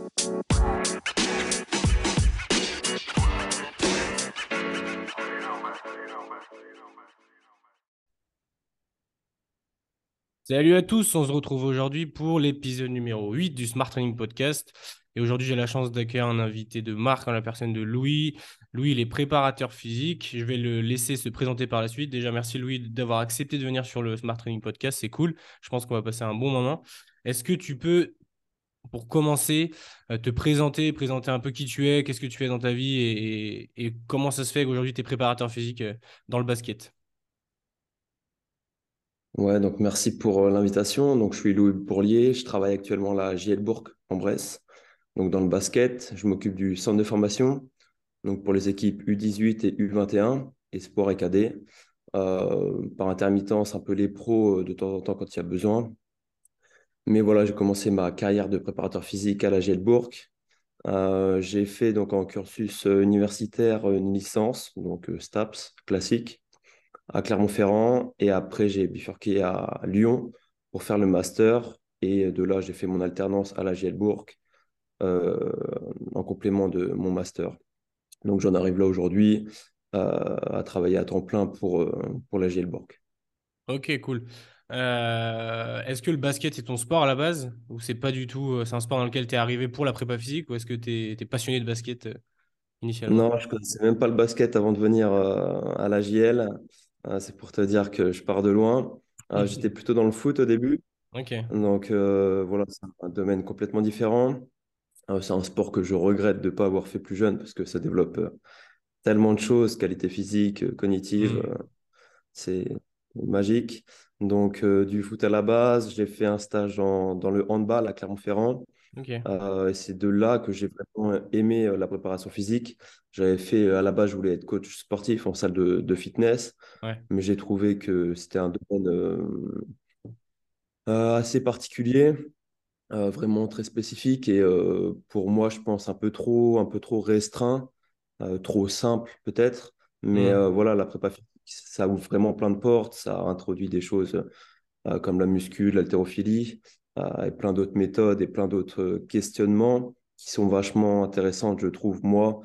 Salut à tous, on se retrouve aujourd'hui pour l'épisode numéro 8 du Smart Training Podcast. Et aujourd'hui, j'ai la chance d'accueillir un invité de marque en la personne de Louis. Louis, il est préparateur physique. Je vais le laisser se présenter par la suite. Déjà, merci Louis d'avoir accepté de venir sur le Smart Training Podcast. C'est cool. Je pense qu'on va passer un bon moment. Est-ce que tu peux, pour commencer, te présenter un peu qui tu es, qu'est-ce que tu fais dans ta vie et comment ça se fait qu'aujourd'hui tu es préparateur physique dans le basket? Ouais, donc merci pour l'invitation. Donc, je suis Louis Bourlier, je travaille actuellement à la JL Bourg en Bresse. Donc, dans le basket, je m'occupe du centre de formation, donc pour les équipes U18 et U21 et sport et cadet. Par intermittence, un peu les pros de temps en temps quand il y a besoin. Mais voilà, j'ai commencé ma carrière de préparateur physique à la JL Bourg. J'ai fait donc en cursus universitaire une licence, donc STAPS classique à Clermont-Ferrand et après j'ai bifurqué à Lyon pour faire le master et de là j'ai fait mon alternance à la Gielbourg euh, en complément de mon master. Donc j'en arrive là aujourd'hui à travailler à temps plein pour la Gielbourg. Ok, cool. Est-ce que le basket est ton sport à la base ou c'est pas du tout, c'est un sport dans lequel tu es arrivé pour la prépa physique ou est-ce que tu es passionné de basket initialement? Non, je connaissais même pas le basket avant de venir à la JL. C'est pour te dire que je pars de loin. J'étais plutôt dans le foot au début. Ok. Donc voilà, c'est un domaine complètement différent. C'est un sport que je regrette de ne pas avoir fait plus jeune parce que ça développe tellement de choses, qualité physique, cognitive, Hmm. c'est magique. Donc du foot à la base, j'ai fait un stage dans le handball à Clermont-Ferrand. Ok. Et c'est de là que j'ai vraiment aimé la préparation physique. J'avais fait, à la base, je voulais être coach sportif en salle de fitness, Ouais. mais j'ai trouvé que c'était un domaine assez particulier, vraiment très spécifique et pour moi, je pense un peu trop restreint, trop simple peut-être. Mais Hmm. voilà, la prépa physique, ça ouvre vraiment plein de portes. Ça introduit des choses comme la muscu, l'haltérophilie et plein d'autres méthodes et plein d'autres questionnements qui sont vachement intéressants, je trouve, moi,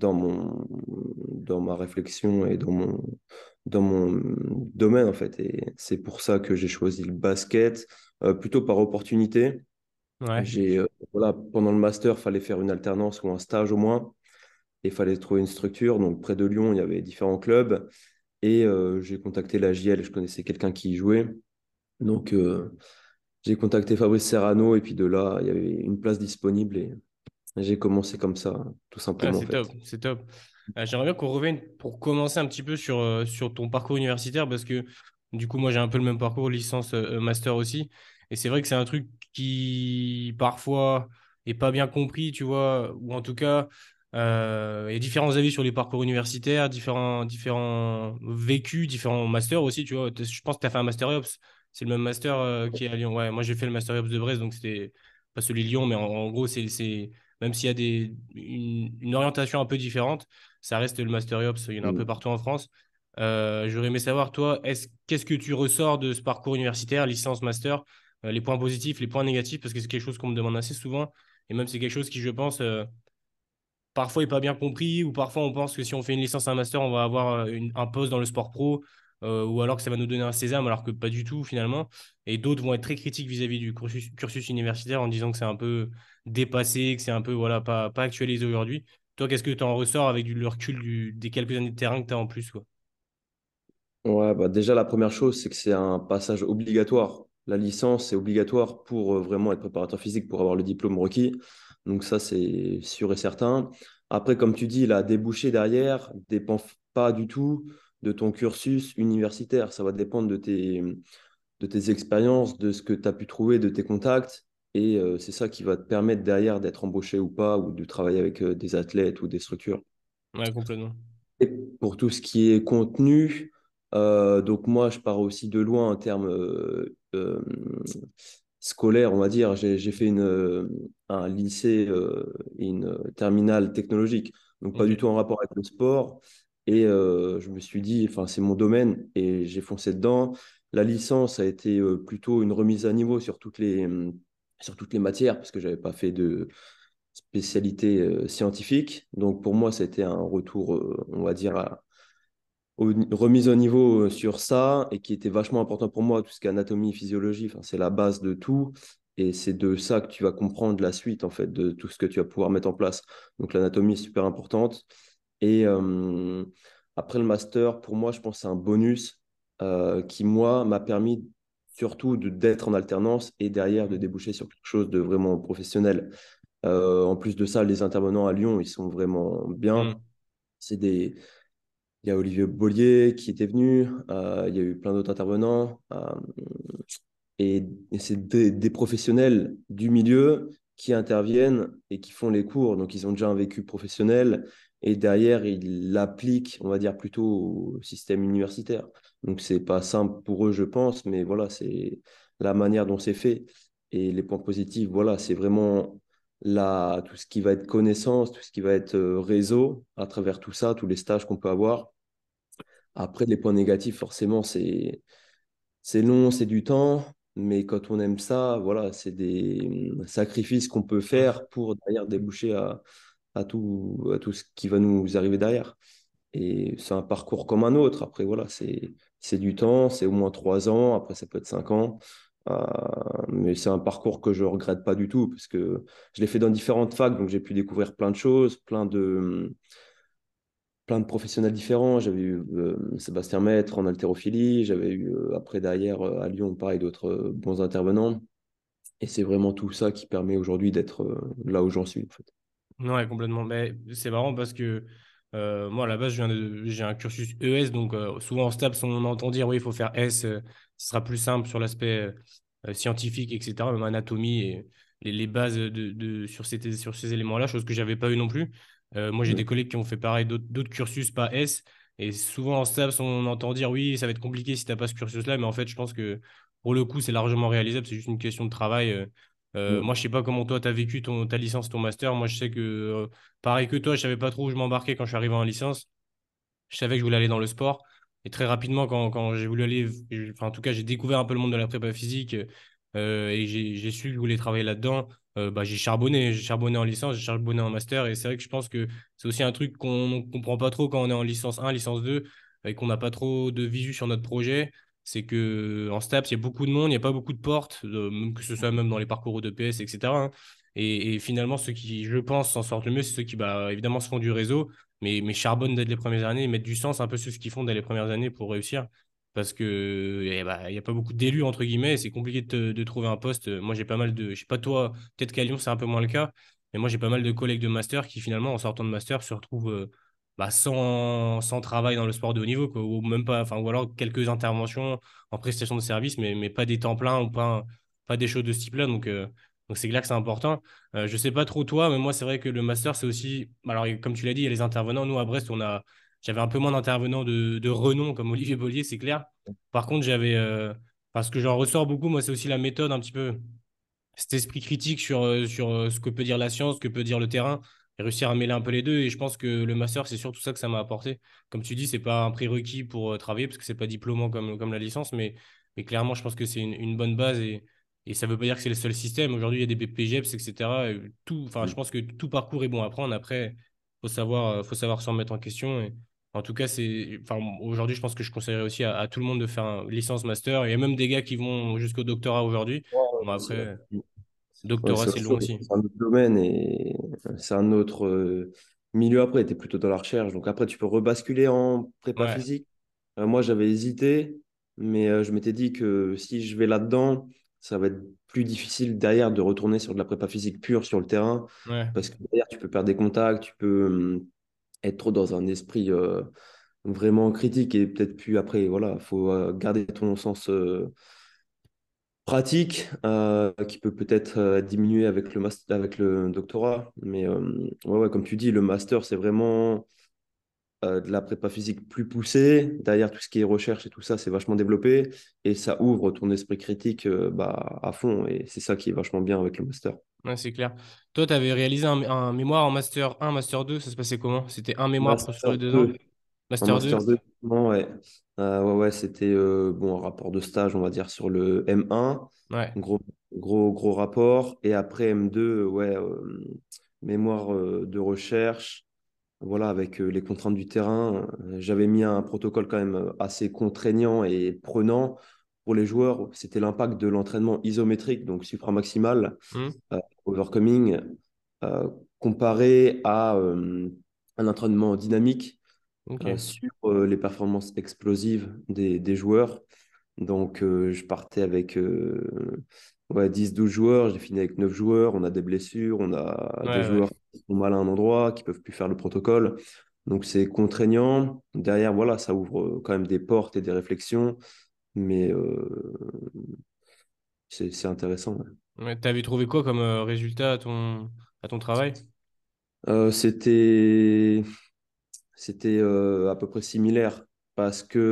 dans ma réflexion et dans mon domaine, en fait. Et c'est pour ça que j'ai choisi le basket, plutôt par opportunité. Ouais. Voilà, pendant le master, il fallait faire une alternance ou un stage au moins, et il fallait trouver une structure. Donc, près de Lyon, il y avait différents clubs, et j'ai contacté la JL, je connaissais quelqu'un qui y jouait. Donc, j'ai contacté Fabrice Serrano, et puis de là, il y avait une place disponible, et j'ai commencé comme ça, tout Ah, simplement, en c'est fait. top, c'est top. J'aimerais bien qu'on revienne pour commencer un petit peu sur ton parcours universitaire parce que du coup, moi j'ai un peu le même parcours, licence, master aussi. Et c'est vrai que c'est un truc qui parfois est pas bien compris, tu vois, ou en tout cas, il y a différents avis sur les parcours universitaires, différents vécus, différents masters aussi, tu vois. Je pense que tu as fait un master EOPS, c'est le même master qui est à Lyon. Ouais, moi j'ai fait le master EOPS de Brest, donc c'était pas celui de Lyon, mais en gros, même s'il y a une orientation un peu différente, ça reste le Master Ops, il y en a un peu Mm. partout en France. J'aurais aimé savoir, toi, qu'est-ce que tu ressors de ce parcours universitaire, licence, master, les points positifs, les points négatifs, parce que c'est quelque chose qu'on me demande assez souvent, et même c'est quelque chose qui, je pense, parfois est pas bien compris, ou parfois on pense que si on fait une licence, un master, on va avoir un poste dans le sport pro, ou alors que ça va nous donner un sésame, alors que pas du tout finalement. Et d'autres vont être très critiques vis-à-vis du cursus universitaire en disant que c'est un peu dépassé, que c'est un peu voilà, pas actualisé aujourd'hui. Toi, qu'est-ce que tu en ressors avec le recul des quelques années de terrain que tu as en plus, quoi? Ouais, bah déjà, la première chose, c'est que c'est un passage obligatoire. La licence, c'est obligatoire pour vraiment être préparateur physique, pour avoir le diplôme requis. Donc ça, c'est sûr et certain. Après, comme tu dis, la débouchée derrière dépend pas du tout de ton cursus universitaire. Ça va dépendre de tes expériences, de ce que tu as pu trouver, de tes contacts. Et c'est ça qui va te permettre derrière d'être embauché ou pas, ou de travailler avec des athlètes ou des structures. Ouais, complètement. Et pour tout ce qui est contenu, donc moi, je pars aussi de loin en termes scolaires, on va dire. J'ai fait un lycée et une terminale technologique, donc pas du Ok. tout en rapport avec le sport. Et je me suis dit, enfin, c'est mon domaine et j'ai foncé dedans. La licence a été plutôt une remise à niveau sur toutes les matières, parce que j'avais pas fait spécialité scientifique. Donc pour moi, c'était un retour, on va dire, remise au niveau sur ça et qui était vachement important pour moi, tout ce qui est anatomie, physiologie, enfin, c'est la base de tout. Et c'est de ça que tu vas comprendre la suite, en fait, de tout ce que tu vas pouvoir mettre en place. Donc l'anatomie est super importante. Et après le master, pour moi, je pense que c'est un bonus qui, moi, m'a permis surtout d'être en alternance et derrière de déboucher sur quelque chose de vraiment professionnel. En plus de ça, les intervenants à Lyon, ils sont vraiment bien. Mm. C'est des, il y a Olivier Bollier qui était venu, il y a eu plein d'autres intervenants, et c'est des professionnels du milieu qui interviennent et qui font les cours. Donc, ils ont déjà un vécu professionnel et derrière, ils l'appliquent, on va dire, plutôt au système universitaire. Donc, c'est pas simple pour eux, je pense, mais voilà, c'est la manière dont c'est fait. Et les points positifs, voilà, c'est vraiment tout ce qui va être connaissance, tout ce qui va être réseau à travers tout ça, tous les stages qu'on peut avoir. Après, les points négatifs, forcément, c'est long, c'est du temps, mais quand on aime ça, voilà, c'est des sacrifices qu'on peut Mm. faire pour derrière déboucher à tout ce qui va nous arriver derrière. Et c'est un parcours comme un autre. Après, voilà, c'est du temps, c'est au moins 3 ans, après ça peut être 5 ans. Euh, mais c'est un parcours que je regrette pas du tout, parce que je l'ai fait dans différentes facs, donc j'ai pu découvrir plein de choses, plein de professionnels différents. J'avais eu Sébastien Maître en haltérophilie, j'avais eu après derrière à Lyon, pareil, d'autres bons intervenants. Et c'est vraiment tout ça qui permet aujourd'hui d'être là où j'en suis, en fait. Ouais, complètement. Mais c'est marrant parce que moi, à la base, j'ai un cursus ES, donc souvent en STAPS, on entend dire oui, il faut faire S, ce sera plus simple sur l'aspect scientifique, etc., même anatomie et les bases sur ces éléments-là, chose que j'avais pas eu non plus. Moi, j'ai des Mm. collègues qui ont fait pareil, d'autres cursus, pas S, et souvent en STAPS, on entend dire oui, ça va être compliqué si tu n'as pas ce cursus-là, mais en fait, je pense que pour le coup, c'est largement réalisable, c'est juste une question de travail. Moi, Mm. je sais pas comment toi, tu as vécu ta licence, ton master. Moi, je sais que, pareil que toi, je savais pas trop où je m'embarquais quand je suis arrivé en licence. Je savais que je voulais aller dans le sport. Et très rapidement, quand j'ai voulu aller, enfin, en tout cas, j'ai découvert un peu le monde de la prépa physique et j'ai su que je voulais travailler là-dedans. Bah, j'ai charbonné en licence, j'ai charbonné en master. Et c'est vrai que je pense que c'est aussi un truc qu'on ne comprend pas trop quand on est en licence 1, licence 2 et qu'on n'a pas trop de visu sur notre projet. C'est que en STAPS, il y a beaucoup de monde, il n'y a pas beaucoup de portes, même que ce soit même dans les parcours d'EPS, etc., hein. Et finalement, ceux qui, je pense, s'en sortent le mieux, c'est ceux qui, bah, évidemment, se font du réseau mais charbonne dès les premières années et mettre du sens un peu sur ce qu'ils font dès les premières années pour réussir. Parce que eh bah, il y a pas beaucoup d'élus, entre guillemets, et c'est compliqué de trouver un poste. Moi, j'ai pas mal de. Je sais pas toi, peut-être qu'à Lyon, c'est un peu moins le cas, mais moi, j'ai pas mal de collègues de master qui, finalement, en sortant de master, se retrouvent bah, sans travail dans le sport de haut niveau, quoi, ou même pas, enfin, ou alors quelques interventions en prestation de service, mais pas des temps pleins ou pas des choses de ce type-là. Donc c'est clair que c'est important. Je sais pas trop toi, mais moi, c'est vrai que le master, c'est aussi. Alors, comme tu l'as dit, il y a les intervenants. Nous, à Brest, j'avais un peu moins d'intervenants de renom, comme Olivier Bollier, c'est clair. Par contre, parce que j'en ressors beaucoup, moi, c'est aussi la méthode, un petit peu, cet esprit critique sur ce que peut dire la science, ce que peut dire le terrain, et réussir à mêler un peu les deux. Et je pense que le master, c'est surtout ça que ça m'a apporté. Comme tu dis, c'est pas un prérequis pour travailler, parce que c'est pas diplômant comme la licence, mais clairement, je pense que c'est une bonne base et ça veut pas dire que c'est le seul système. Aujourd'hui, il y a des BPGEPS, etc. Et tout, enfin, je Mm. pense que tout parcours est bon à prendre. Après, faut savoir s'en remettre en question. Et, en tout cas, enfin, aujourd'hui, je pense que je conseillerais aussi à tout le monde de faire un licence master. Il y a même des gars qui vont jusqu'au doctorat aujourd'hui. Ouais, Bon, c'est après, ouais, doctorat, c'est c'est long autre chose, aussi. c'est un autre domaine et c'est un autre milieu après. Tu es plutôt dans la recherche. Donc après, tu peux rebasculer en prépa Ouais, physique. Moi, j'avais hésité, mais je m'étais dit que si je vais là-dedans, ça va être plus difficile derrière de retourner sur de la prépa physique pure sur le terrain, ouais. parce que derrière, tu peux perdre des contacts, tu peux être trop dans un esprit vraiment critique et peut-être plus après. Voilà, il faut garder ton sens pratique qui peut peut-être diminuer avec avec le doctorat. Mais ouais, ouais, comme tu dis, le master, c'est vraiment de la prépa physique plus poussée. Derrière, tout ce qui est recherche et tout ça, c'est vachement développé. Et ça ouvre ton esprit critique bah, à fond. Et c'est ça qui est vachement bien avec le master. Ouais, c'est clair. Toi, tu avais réalisé un mémoire en Master 1, Master 2, ça se passait comment? C'était un mémoir sur Master les 2 ans? 2 En Master master 2. 2 non, ouais. Ouais, ouais, c'était bon, un rapport de stage, on va dire, sur le M1. Ouais. Gros, gros rapport. Et après M2, ouais, mémoire de recherche. Voilà, avec les contraintes du terrain, j'avais mis un protocole quand même assez contraignant et prenant pour les joueurs. C'était l'impact de l'entraînement isométrique, donc supramaximal, Hmm. overcoming, euh, comparé à un entraînement dynamique Ok. sur les performances explosives des joueurs. Donc, je partais avec ouais, 10-12 joueurs, j'ai fini avec 9 joueurs. On a des blessures, on a Ouais, des ouais. joueurs qui sont mal à un endroit, qui peuvent plus faire le protocole. Donc, c'est contraignant. Derrière, voilà, ça ouvre quand même des portes et des réflexions, mais c'est intéressant. Ouais. Ouais, t'avais trouvé quoi comme résultat à ton travail? C'était à peu près similaire parce que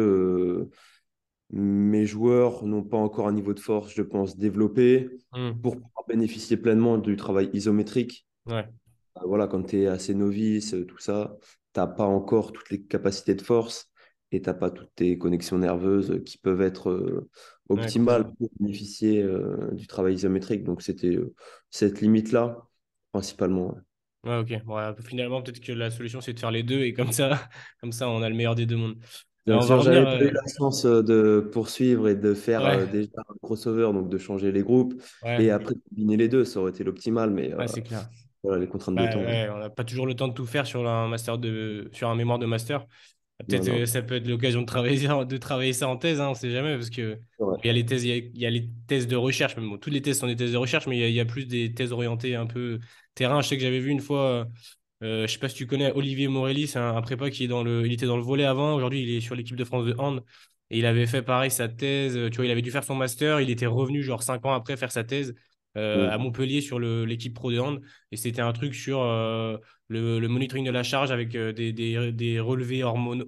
mes joueurs n'ont pas encore un niveau de force, je pense, développé Hmm. pour pouvoir bénéficier pleinement du travail isométrique. Ouais, Voilà, quand tu es assez novice, tout ça, tu n'as pas encore toutes les capacités de force et tu n'as pas toutes tes connexions nerveuses qui peuvent être ouais, optimales complètement. pour bénéficier du travail isométrique. Donc, c'était cette limite-là, principalement. Ouais. Ouais, ok. Bon, finalement, peut-être que la solution, c'est de faire les deux et comme ça, comme ça, on a le meilleur des deux mondes. Bien On va sûr, revenir. j'avais pas eu la chance de poursuivre et de faire Ouais, déjà un crossover, donc de changer les groupes et ouais, après de combiner les deux, ça aurait été l'optimal, mais ouais, c'est clair. voilà, les contraintes de Bah, temps. Ouais. ouais, on n'a pas toujours le temps de tout faire sur un mémoire de master. Non, Peut-être non. ça peut être l'occasion de travailler ça en thèse, hein, on sait jamais, parce que Ouais. bon, il y a les thèses de recherche, mais bon, toutes les thèses sont des thèses de recherche, mais il y a plus des thèses orientées un peu terrain. Je sais que j'avais vu une fois, je sais pas si tu connais Olivier Morelli, c'est un prépa qui est il était dans le volley avant, aujourd'hui il est sur l'équipe de France de hand, et il avait fait pareil sa thèse, tu vois, il avait dû faire son master, il était revenu genre 5 ans après faire sa thèse à Mm. Montpellier sur l'équipe pro de hand, et c'était un truc sur le monitoring de la charge avec des relevés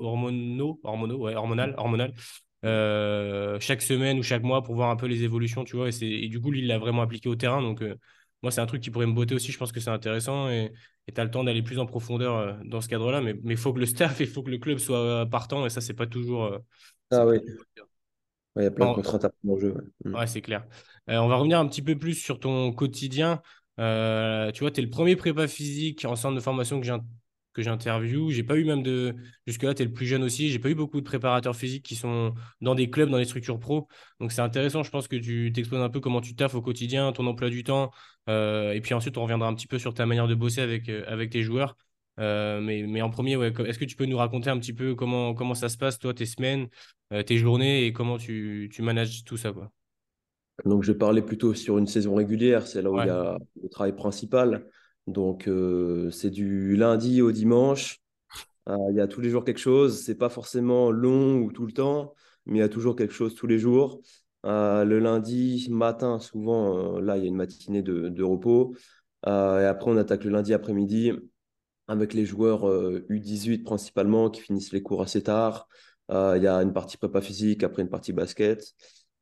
hormonal, chaque semaine ou chaque mois pour voir un peu les évolutions, tu vois. Et du coup, lui, il l'a vraiment appliqué au terrain. Donc, moi, c'est un truc qui pourrait me botter aussi. Je pense que c'est intéressant et tu as le temps d'aller plus en profondeur dans ce cadre-là. Mais il faut que le staff, il faut que le club soit partant et ça, c'est Ah pas oui, toujours le cas. ouais, il y a plein de En- contraintes à prendre en jeu. Ouais. Mm. Ouais, c'est clair. On va revenir un petit peu plus sur ton quotidien. Tu vois, tu es le premier prépa physique en centre de formation que j'interviewe. J'ai pas eu même de... Jusque-là, tu es le plus jeune aussi. J'ai pas eu beaucoup de préparateurs physiques qui sont dans des clubs, dans des structures pro. Donc, c'est intéressant. Je pense que tu t'exposes un peu comment tu taffes au quotidien, ton emploi du temps. Et puis ensuite, on reviendra un petit peu sur ta manière de bosser avec tes joueurs. Mais en premier, ouais, est-ce que tu peux nous raconter un petit peu comment ça se passe, toi, tes semaines, tes journées et comment tu manages tout ça, quoi? Donc, je vais parler plutôt sur une saison régulière, c'est là où il y Ouais. a le travail principal. Donc, c'est du lundi au dimanche. Il y a tous les jours quelque chose. C'est pas forcément long ou tout le temps, mais il y a toujours quelque chose tous les jours. Le lundi matin, souvent, là, il y a une matinée de repos. Et après, on attaque le lundi après-midi avec les joueurs U18 principalement qui finissent les cours assez tard. Il y a une partie prépa physique, après une partie basket.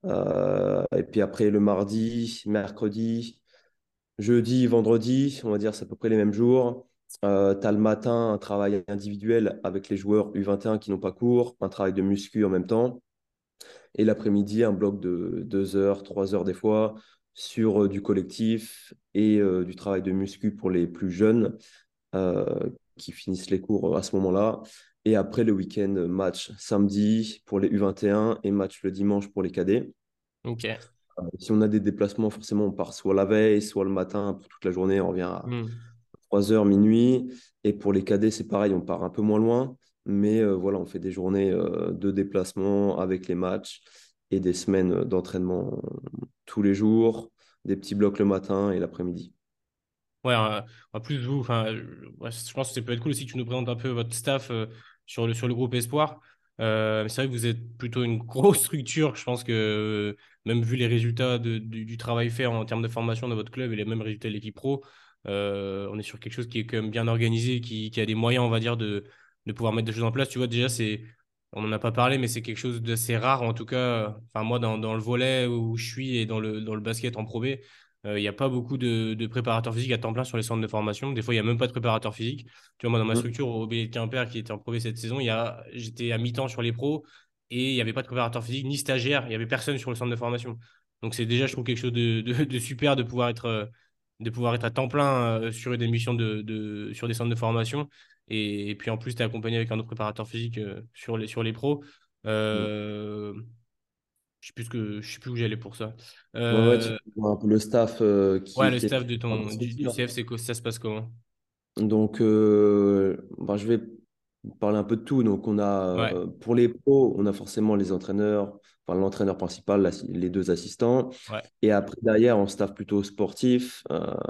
Et puis après, le mardi, mercredi, jeudi, vendredi, on va dire c'est à peu près les mêmes jours. Tu as le matin un travail individuel avec les joueurs U21 qui n'ont pas cours, un travail de muscu en même temps. Et l'après-midi, un bloc de 2 heures, 3 heures des fois sur du collectif et du travail de muscu pour les plus jeunes euh, qui finissent les cours à ce moment-là. Et après, le week-end, match samedi pour les U21 et match le dimanche pour les cadets. Ok. Si on a des déplacements, forcément, on part soit la veille, soit le matin pour toute la journée. On revient à Hmm. 3 heures, minuit. Et pour les cadets, c'est pareil, on part un peu moins loin. Mais voilà, on fait des journées de déplacement avec les matchs et des semaines d'entraînement tous les jours, des petits blocs le matin et l'après-midi. Ouais, en plus, vous, enfin, ouais, je pense que ça peut être cool aussi que tu nous présentes un peu votre staff sur le groupe Espoir. Mais c'est vrai que vous êtes plutôt une grosse structure. Je pense que même vu les résultats du travail fait en termes de formation dans votre club et les mêmes résultats de l'équipe pro, on est sur quelque chose qui est quand même bien organisé, qui a des moyens, on va dire, de pouvoir mettre des choses en place. Tu vois, déjà, on n'en a pas parlé, mais c'est quelque chose d'assez rare, en tout cas. Enfin, moi, dans le volley où je suis et dans le basket en Pro B. Il n'y a pas beaucoup de préparateurs physiques à temps plein sur les centres de formation. Des fois, il n'y a même pas de préparateur physique. Tu vois, moi, dans ma Mm. structure, au BL Quimper, qui était en Pro B cette saison, j'étais à mi-temps sur les pros et il n'y avait pas de préparateur physique ni stagiaire, il n'y avait personne sur le centre de formation. Donc c'est déjà, je trouve, quelque chose de super de pouvoir être à temps plein sur des missions sur des centres de formation. Et puis en plus, tu es accompagné avec un autre préparateur physique sur les pros. Mm. Euh, je sais plus où j'allais pour ça. Ouais, ouais, tu Euh, vois un peu le staff ouais, le qui est staff de dans la du structure. CF, ça se passe comment? Donc, bah, je vais parler un peu de tout. Donc, on a, Ouais, pour les pros, on a forcément les entraîneurs, enfin, l'entraîneur principal, les deux assistants. ouais. Et après, derrière, en staff plutôt sportif,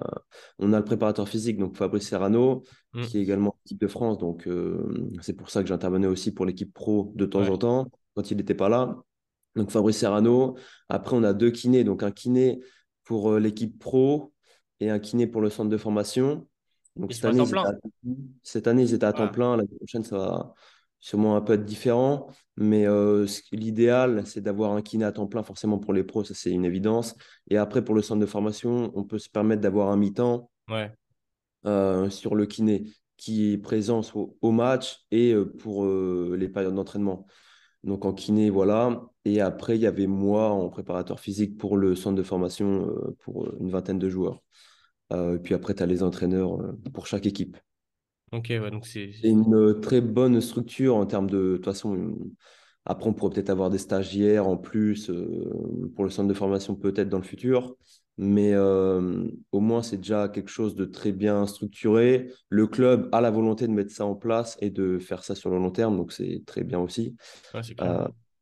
on a le préparateur physique, donc Fabrice Serrano, Mm, qui est également en équipe de France. Donc, c'est pour ça que j'intervenais aussi pour l'équipe pro de temps ouais, en temps, quand il n'était pas là. Donc, Fabrice Serrano. Après, on a deux kinés. Donc, un kiné pour l'équipe pro et un kiné pour le centre de formation. Donc, ils sont à temps plein. cette année, ils étaient à temps Ouais, plein. L'année prochaine, ça va sûrement un peu être différent. Mais l'idéal, c'est d'avoir un kiné à temps plein, forcément pour les pros, ça c'est une évidence. Et après, pour le centre de formation, on peut se permettre d'avoir un mi-temps ouais. sur le kiné qui est présent au match et pour les périodes d'entraînement. Donc en kiné, voilà. Et après, il y avait moi en préparateur physique pour le centre de formation pour une vingtaine de joueurs. Et puis après, tu as les entraîneurs pour chaque équipe. Ok, ouais, donc C'est une très bonne structure en termes de toute façon, après, on pourrait peut-être avoir des stagiaires en plus pour le centre de formation, peut-être dans le futur. Mais au moins, c'est déjà quelque chose de très bien structuré. Le club a la volonté de mettre ça en place et de faire ça sur le long terme. Donc, c'est très bien aussi. ouais, c'est clair. Euh,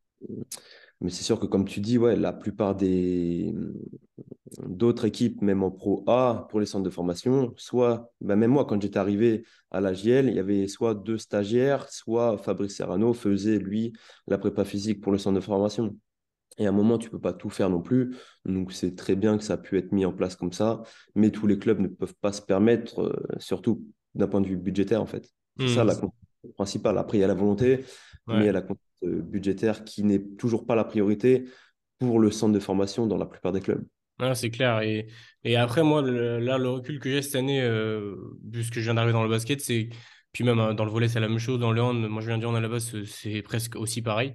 mais c'est sûr que, comme tu dis, ouais, la plupart des d'autres équipes, même en Pro A, pour les centres de formation, soit, ben même moi, quand j'étais arrivé à la JL, il y avait soit deux stagiaires, soit Fabrice Serrano faisait, lui, la prépa physique pour le centre de formation. Et à un moment, tu peux pas tout faire non plus. Donc, c'est très bien que ça a pu être mis en place comme ça. Mais tous les clubs ne peuvent pas se permettre, surtout d'un point de vue budgétaire, en fait. C'est ça Hmm, la contrainte principale. Après, il y a la volonté, mais il y ouais. a la contrainte budgétaire qui n'est toujours pas la priorité pour le centre de formation dans la plupart des clubs. Ouais, c'est clair. Et après, moi, là, le recul que j'ai cette année, puisque je viens d'arriver dans le basket, c'est. Puis même dans le volley, c'est la même chose. Dans le hand, moi, je viens du hand à la base, c'est presque aussi pareil.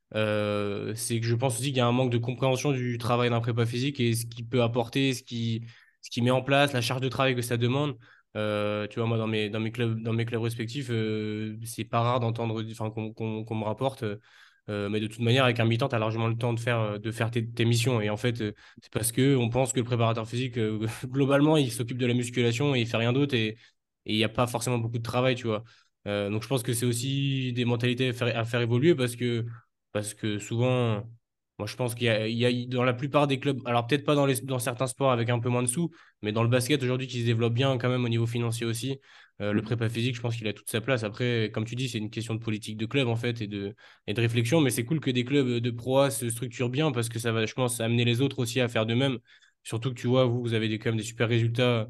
C'est que je pense aussi qu'il y a un manque de compréhension du travail d'un prépa physique et ce qu'il peut apporter, ce qu'il met en place, la charge de travail que ça demande. Tu vois, moi, dans mes clubs respectifs, c'est pas rare d'entendre, enfin, qu'on me rapporte. Mais de toute manière, avec un mi-temps, tu as largement le temps de faire tes missions. Et en fait, c'est parce que on pense que le préparateur physique, globalement, il s'occupe de la musculation et il fait rien d'autre et il n'y a pas forcément beaucoup de travail, tu vois. Donc je pense que c'est aussi des mentalités à faire évoluer parce que souvent, moi je pense il y a dans la plupart des clubs, alors peut-être pas dans certains sports avec un peu moins de sous, mais dans le basket aujourd'hui qui se développe bien quand même au niveau financier aussi, le prépa physique, je pense qu'il a toute sa place. Après, comme tu dis, c'est une question de politique de club en fait et de réflexion, mais c'est cool que des clubs de Pro A se structurent bien parce que ça va, je pense, amener les autres aussi à faire de même. Surtout que tu vois, vous avez quand même des super résultats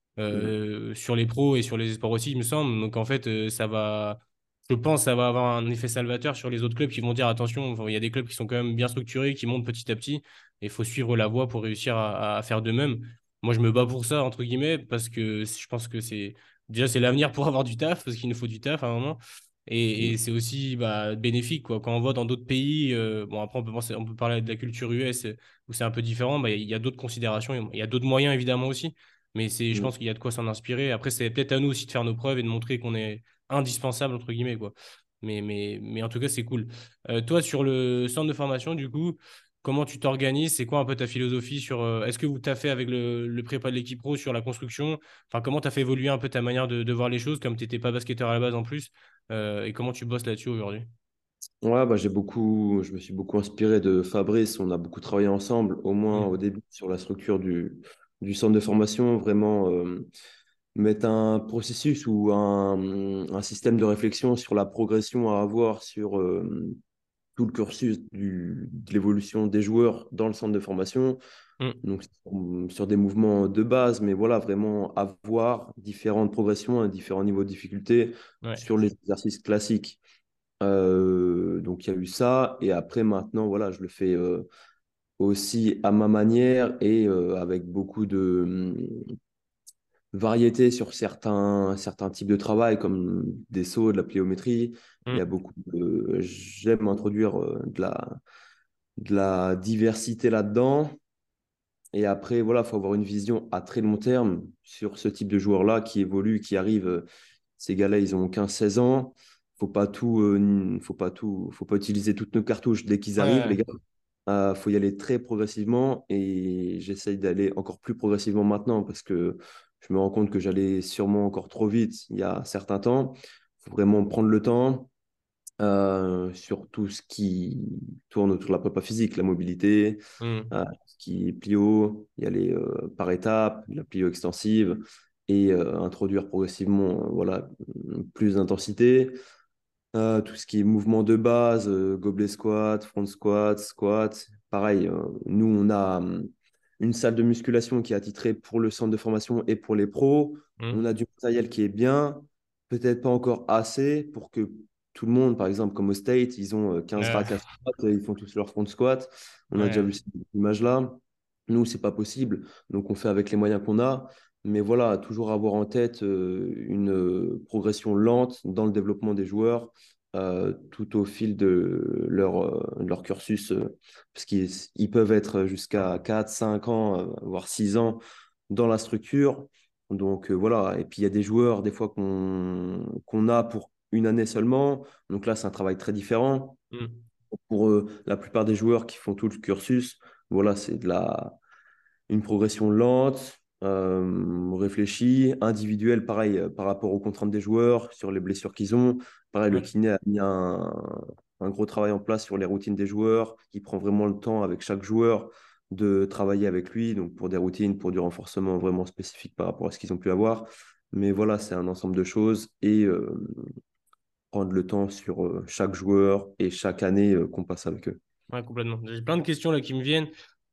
sur les pros et sur les sports aussi, il me semble. Donc en fait, je pense, ça va avoir un effet salvateur sur les autres clubs qui vont dire attention, enfin, il y a des clubs qui sont quand même bien structurés, qui montent petit à petit, et il faut suivre la voie pour réussir à faire de même. Moi, je me bats pour ça, entre guillemets, parce que je pense que déjà, c'est l'avenir pour avoir du taf, parce qu'il nous faut du taf à un moment. Et c'est aussi bah, bénéfique, quoi. Quand on voit dans d'autres pays, bon, après, on peut parler de la culture US où c'est un peu différent, bah, il y a d'autres considérations, il y a d'autres moyens évidemment aussi. Mais je Mm. pense qu'il y a de quoi s'en inspirer. Après, c'est peut-être à nous aussi de faire nos preuves et de montrer qu'on est indispensable, entre guillemets, quoi. Mais en tout cas, c'est cool. Toi, sur le centre de formation, du coup, comment tu t'organises? C'est quoi un peu ta philosophie sur. Est-ce que vous taffez avec le prépa de l'équipe pro sur la construction? Enfin, comment tu as fait évoluer un peu ta manière de voir les choses, comme tu n'étais pas basketteur à la base en plus? Et comment tu bosses là-dessus aujourd'hui? Ouais, bah, je me suis beaucoup inspiré de Fabrice. On a beaucoup travaillé ensemble, au moins au Hmm. début, sur la structure du centre de formation, vraiment mettre un processus ou un système de réflexion sur la progression à avoir sur tout le cursus de l'évolution des joueurs dans le centre de formation. Hmm. Donc, sur des mouvements de base, mais voilà, vraiment avoir différentes progressions à différents niveaux de difficulté Ouais. sur les exercices classiques. Donc il y a eu ça. Et après, maintenant, voilà, je le fais aussi à ma manière et avec beaucoup variété sur certains types de travail, comme des sauts, de la pliométrie. Il y a Mm. beaucoup j'aime introduire de la diversité là-dedans. Et après, voilà, il faut avoir une vision à très long terme sur ce type de joueurs-là qui évoluent, qui arrivent. Ces gars-là, ils ont 15 16 ans. Faut pas utiliser toutes nos cartouches dès qu'ils Ouais, arrivent, les ouais. gars. Faut y aller très progressivement et j'essaye d'aller encore plus progressivement maintenant parce que je me rends compte que j'allais sûrement encore trop vite il y a certains temps. Il faut vraiment prendre le temps sur tout ce qui tourne autour de la prépa physique, la mobilité, Mm. ce qui est plio, y aller par étapes, la plio extensive et introduire progressivement voilà, plus d'intensité. Tout ce qui est mouvement de base, gobelet squat, front squat, squat. Pareil, nous, on a une salle de musculation qui est attitrée pour le centre de formation et pour les pros. On Mm. a du matériel qui est bien, peut-être pas encore assez pour que tout le monde, par exemple, comme au State, ils ont 15 Ouais, racks à squat, et ils font tous leur front squat. On a déjà ouais. vu cette image-là. Nous, c'est pas possible. Donc, on fait avec les moyens qu'on a. Mais voilà, toujours avoir en tête une progression lente dans le développement des joueurs tout au fil de leur cursus, parce qu'ils peuvent être jusqu'à 4 5 ans, voire 6 ans dans la structure. Donc voilà, et puis il y a des joueurs des fois qu'on a pour une année seulement. Donc là, c'est un travail très différent. Mm. Pour la plupart des joueurs qui font tout le cursus, voilà, c'est une progression lente, réfléchie, individuelle, pareil, par rapport aux contraintes des joueurs, sur les blessures qu'ils ont. Pareil, le Ouais. kiné a mis un gros travail en place sur les routines des joueurs, qui prend vraiment le temps avec chaque joueur de travailler avec lui, donc pour des routines, pour du renforcement vraiment spécifique par rapport à ce qu'ils ont pu avoir. Mais voilà, c'est un ensemble de choses et prendre le temps sur chaque joueur et chaque année qu'on passe avec eux. Ouais, complètement. J'ai plein de questions là qui me viennent.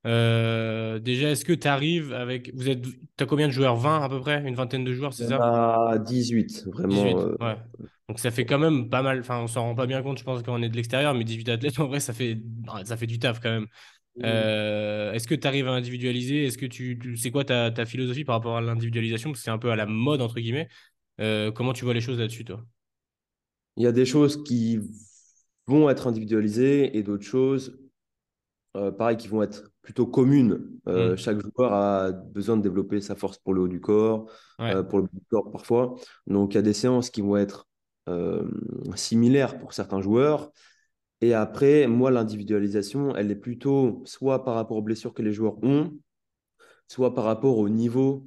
Déjà, est-ce que tu arrives avec. T'as combien de joueurs? 20 à peu près? Une vingtaine de joueurs, c'est On ça? a 18 vraiment. 18. Ouais. Donc ça fait quand même pas mal. Enfin, on s'en rend pas bien compte, je pense, quand on est de l'extérieur, mais 18 athlètes, en vrai, ça fait du taf quand même. Est-ce que tu arrives à individualiser? Est-ce que c'est quoi ta philosophie par rapport à l'individualisation? Parce que c'est un peu à la mode, entre guillemets. Comment tu vois les choses là-dessus, toi? Il y a des choses qui vont être individualisées et d'autres choses, pareil, qui vont être plutôt communes. Hmm. Chaque joueur a besoin de développer sa force pour le haut du corps, Ouais, pour le bas du corps parfois. Donc, il y a des séances qui vont être euh, similaires pour certains joueurs. Et après, moi, l'individualisation, elle est plutôt soit par rapport aux blessures que les joueurs ont, soit par rapport au niveau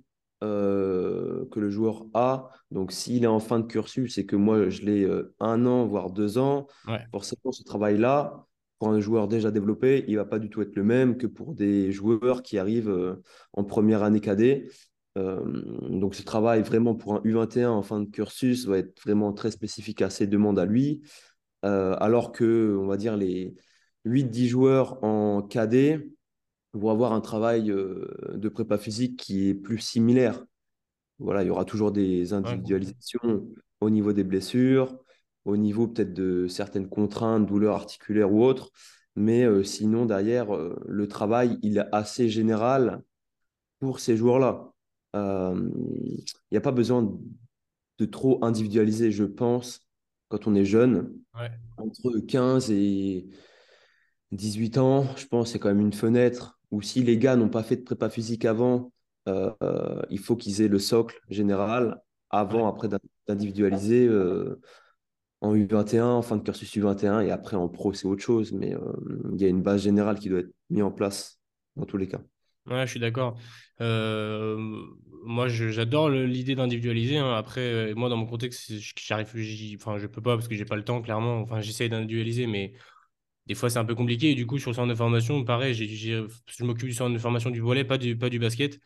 que le joueur a. Donc, s'il est en fin de cursus et que moi, je l'ai 1 an, voire 2 ans, ouais, forcément, ce travail-là, pour un joueur déjà développé, il ne va pas du tout être le même que pour des joueurs qui arrivent en première année cadet. Euh, donc, ce travail vraiment pour un U21 en fin de cursus va être vraiment très spécifique à ses demandes à lui. Alors que, on va dire, les 8 10 joueurs en cadet, vont avoir un travail de prépa physique qui est plus similaire. Voilà, il y aura toujours des ouais. individualisations au niveau des blessures, au niveau peut-être de certaines contraintes, douleurs articulaires ou autres, mais sinon, derrière, le travail, il est assez général pour ces joueurs-là. Il n'y a pas besoin de trop individualiser, je pense, quand on est jeune, Ouais. entre 15 et 18 ans, je pense, c'est quand même une fenêtre où si les gars n'ont pas fait de prépa physique avant, il faut qu'ils aient le socle général Ouais. avant, après d'individualiser en U21, en fin de cursus U21 et après en pro, c'est autre chose. Mais il y a une base générale qui doit être mise en place dans tous les cas. Ouais, je suis d'accord. Euh, Moi, j'adore l'idée d'individualiser, hein. Après, moi, dans mon contexte, enfin, je peux pas parce que j'ai pas le temps, clairement. Enfin, j'essaye d'individualiser, mais des fois, c'est un peu compliqué. Et du coup, sur le centre de formation, pareil, je m'occupe du centre de formation du volley, pas du basket.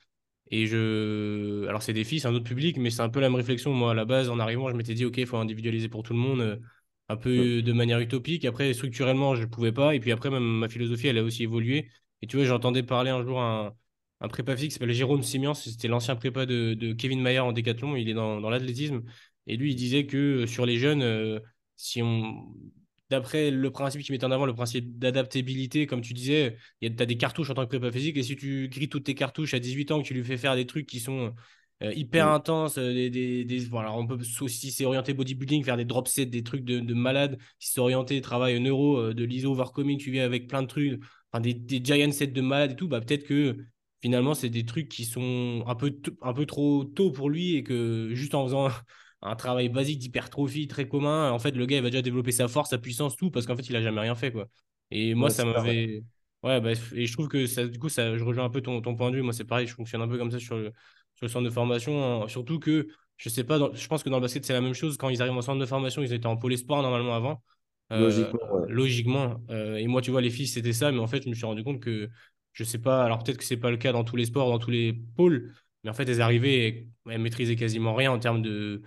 Alors, c'est des filles, c'est un autre public, mais c'est un peu la même réflexion. Moi, à la base, en arrivant, je m'étais dit, OK, il faut individualiser pour tout le monde, un Mm. peu de manière utopique. Après, structurellement, je ne pouvais pas. Et puis après, même ma philosophie, elle a aussi évolué. Et tu vois, j'entendais parler un jour un prépa physique qui s'appelle Jérôme Simian. C'était l'ancien prépa de Kevin Mayer en décathlon. Il est dans l'athlétisme. Et lui, il disait que sur les jeunes, si on. D'après le principe qui met en avant, le principe d'adaptabilité, comme tu disais, tu as des cartouches en tant que prépa physique, et si tu grilles toutes tes cartouches à 18 ans, que tu lui fais faire des trucs qui sont hyper Mm. intenses. Voilà, on peut aussi, c'est orienté bodybuilding, faire des drop sets, des trucs de malade. Si c'est orienté travail neuro, de l'iso overcoming, tu viens avec plein de trucs, enfin, des giant sets de malade et tout, bah, peut-être que finalement, c'est des trucs qui sont un peu trop tôt pour lui et que juste en faisant un travail basique d'hypertrophie très commun, en fait, le gars, il va déjà développer sa force, sa puissance, tout, parce qu'en fait, il a jamais rien fait, quoi. Et moi, Ouais, ça c'est ça, ouais. m'avait. Ouais, bah, et je trouve que ça, du coup, ça, je rejoins un peu ton point de vue. Moi, c'est pareil, je fonctionne un peu comme ça sur le centre de formation. Surtout que, je sais pas, je pense que dans le basket, c'est la même chose. Quand ils arrivent en centre de formation, ils étaient en pôle espoir normalement avant. Euh, Logiquement, ouais. Logiquement. Et moi, tu vois, les filles, c'était ça. Mais en fait, je me suis rendu compte que, je sais pas, alors peut-être que c'est pas le cas dans tous les sports, dans tous les pôles. Mais en fait, elles arrivaient et elles maîtrisaient quasiment rien en termes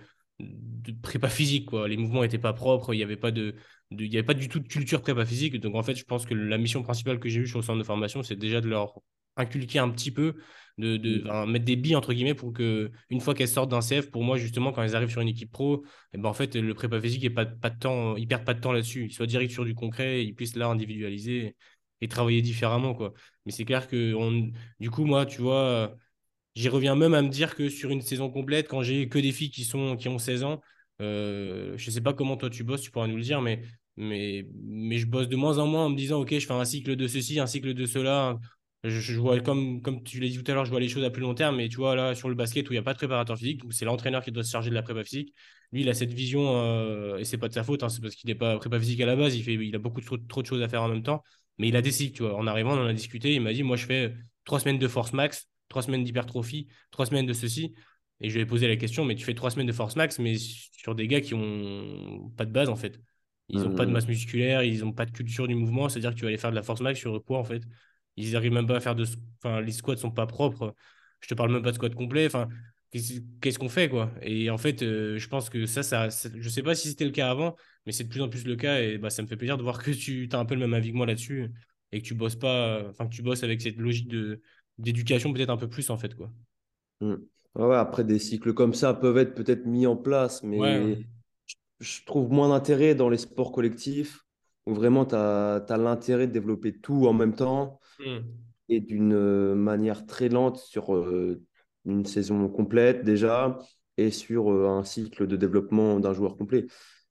de prépa physique, quoi. Les mouvements étaient pas propres, il n'y avait pas il y avait pas du tout de culture prépa physique. Donc, en fait, je pense que la mission principale que j'ai eue sur le centre de formation, c'est déjà de leur inculquer un petit peu, Mm. enfin, mettre des billes, entre guillemets, pour que, une fois qu'elles sortent d'un CF, pour moi, justement, quand elles arrivent sur une équipe pro, et ben, en fait, le prépa physique, pas de temps, ils perdent pas de temps là-dessus. Ils soient direct sur du concret, ils puissent là individualiser et travailler différemment, quoi. Mais c'est clair que, du coup, moi, tu vois. J'y reviens même à me dire que sur une saison complète, quand j'ai que des filles qui ont 16 ans, je sais pas comment toi tu bosses, tu pourras nous le dire, mais je bosse de moins en moins en me disant, OK, je fais un cycle de ceci, un cycle de cela. Je vois, comme tu l'as dit tout à l'heure, je vois les choses à plus long terme, mais tu vois, là, sur le basket où il n'y a pas de préparateur physique, où c'est l'entraîneur qui doit se charger de la prépa physique, lui, il a cette vision, et c'est pas de sa faute, hein, c'est parce qu'il n'est pas prépa physique à la base, il a beaucoup trop de choses à faire en même temps, mais il a des cycles, tu vois. En arrivant, on en a discuté, il m'a dit, moi, je fais 3 semaines de force max, 3 semaines d'hypertrophie, 3 semaines de ceci. Et je lui ai posé la question, mais tu fais 3 semaines de force max, mais sur des gars qui ont pas de base, en fait. Ils ont pas de Mm. masse musculaire, ils ont pas de culture du mouvement, c'est-à-dire que tu vas aller faire de la force max sur quoi, en fait? Ils arrivent même pas à faire de. Enfin, les squats sont pas propres. Je te parle même pas de squat complet. Enfin, qu'est-ce qu'on fait, quoi? Et en fait, je pense que je sais pas si c'était le cas avant, mais c'est de plus en plus le cas. Et bah, ça me fait plaisir de voir que tu as un peu le même avis que moi là-dessus et que tu bosses pas, enfin, que tu bosses avec cette logique d'éducation peut-être un peu plus, en fait, quoi. Mm. Ouais, ouais, après, des cycles comme ça peuvent être peut-être mis en place, Ouais. mais je trouve moins d'intérêt dans les sports collectifs où vraiment tu as l'intérêt de développer tout en même temps Hmm. et d'une manière très lente sur une saison complète déjà et sur un cycle de développement d'un joueur complet.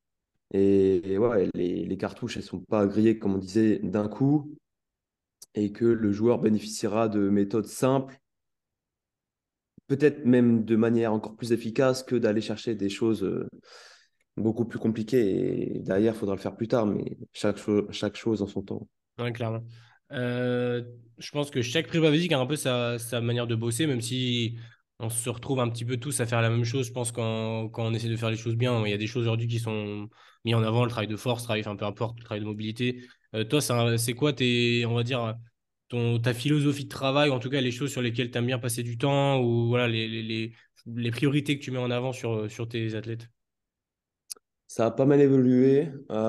Et ouais, les cartouches, elles sont pas grillées, comme on disait, d'un coup et que le joueur bénéficiera de méthodes simples, peut-être même de manière encore plus efficace que d'aller chercher des choses beaucoup plus compliquées. Et derrière, il faudra le faire plus tard, mais chaque chose en son temps. Ouais, clairement. Euh, je pense que chaque prépa physique a un peu sa manière de bosser, même si on se retrouve un petit peu tous à faire la même chose. Je pense quand on essaie de faire les choses bien, il y a des choses aujourd'hui qui sont mises en avant, le travail de force, le travail, enfin, peu importe, le travail de mobilité. Toi, c'est quoi on va dire, ta philosophie de travail, ou en tout cas les choses sur lesquelles tu aimes bien passer du temps, ou voilà, les priorités que tu mets en avant sur tes athlètes? Ça a pas mal évolué.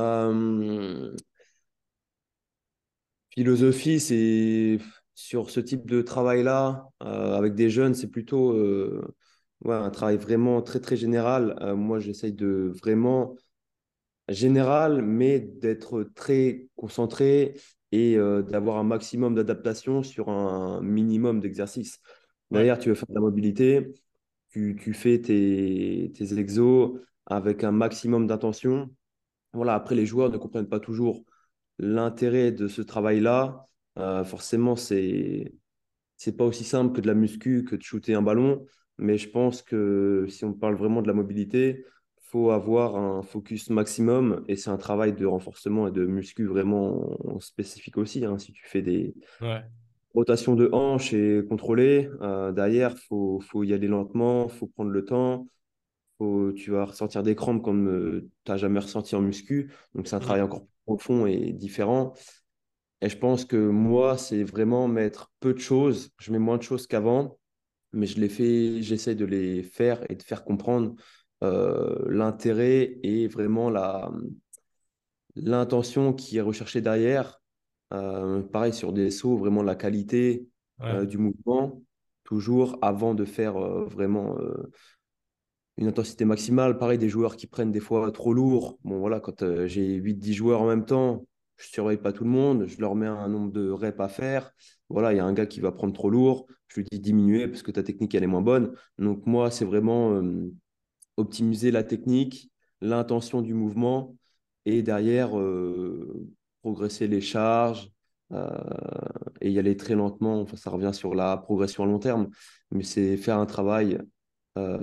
Philosophie, c'est sur ce type de travail-là, avec des jeunes, c'est plutôt ouais, un travail vraiment très, très général. Moi, j'essaye de vraiment général, mais d'être très concentré et d'avoir un maximum d'adaptation sur un minimum d'exercice. Ouais, D'ailleurs, tu veux faire de la mobilité, tu fais tes exos avec un maximum d'intention. Voilà, après, les joueurs ne comprennent pas toujours l'intérêt de ce travail-là. Forcément, c'est pas aussi simple que de la muscu, que de shooter un ballon. Mais je pense que si on parle vraiment de la mobilité, faut avoir un focus maximum. Et c'est un travail de renforcement et de muscu vraiment spécifique aussi, hein. Si tu fais des ouais. rotations de hanches et contrôlées, derrière, faut y aller lentement, faut prendre le temps. Tu vas ressentir des crampes comme tu n'as jamais ressenti en muscu. Donc, c'est un travail Hmm. encore plus profond et différent. Et je pense que moi, c'est vraiment mettre peu de choses. Je mets moins de choses qu'avant, mais j'essaie de les faire et de faire comprendre l'intérêt et vraiment l'intention qui est recherchée derrière. Pareil sur des sauts, vraiment la qualité Ouais. du mouvement, toujours avant de faire vraiment une intensité maximale. Pareil, des joueurs qui prennent des fois trop lourd. Bon, voilà, quand j'ai 8 10 joueurs en même temps, je surveille pas tout le monde, je leur mets un nombre de reps à faire. Voilà, il y a un gars qui va prendre trop lourd, je lui dis diminuer parce que ta technique, elle est moins bonne. Donc moi, c'est vraiment optimiser la technique, l'intention du mouvement et derrière, progresser les charges euh, et y aller très lentement. Enfin, ça revient sur la progression à long terme, mais c'est faire un travail euh,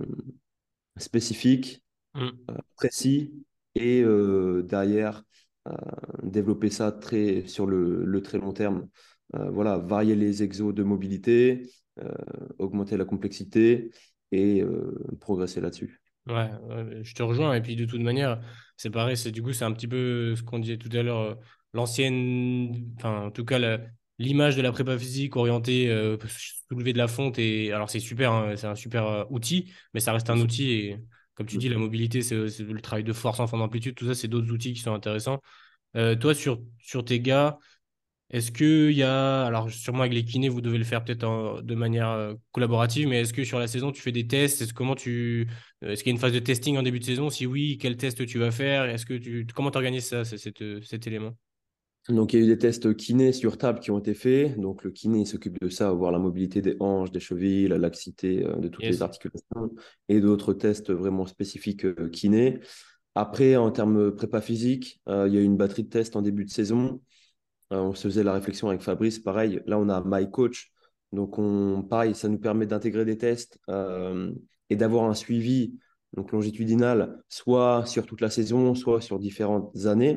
spécifique, Mm. précis et derrière euh, développer ça sur le très long terme. Voilà, varier les exos de mobilité, euh, augmenter la complexité et progresser là-dessus. Ouais, ouais, je te rejoins. Et puis de toute manière, c'est pareil, c'est du coup, c'est un petit peu ce qu'on disait tout à l'heure, l'ancienne, enfin, en tout cas, l'image de la prépa physique orientée soulever de la fonte. Et alors, c'est super, hein, c'est un super outil, mais ça reste Bien un sûr. outil. Et comme tu dis, la mobilité, c'est le travail de force en forme d'amplitude, tout ça, c'est d'autres outils qui sont intéressants. Toi, sur tes gars, est-ce qu'il y a, alors sûrement avec les kinés, vous devez le faire peut-être de manière collaborative, mais est-ce que sur la saison, tu fais des tests? Est-ce qu'il y a une phase de testing en début de saison? Si oui, quel test tu vas faire? Comment tu organises ça, cet élément? Donc, il y a eu des tests kiné sur table qui ont été faits. Donc, le kiné il s'occupe de ça, voir la mobilité des hanches, des chevilles, la laxité de toutes les Yes. articulations et d'autres tests vraiment spécifiques kiné. Après, en termes prépa physique, il y a eu une batterie de tests en début de saison. On se faisait la réflexion avec Fabrice, pareil. Là, on a My Coach. Donc, pareil, ça nous permet d'intégrer des tests et d'avoir un suivi donc longitudinal, soit sur toute la saison, soit sur différentes années.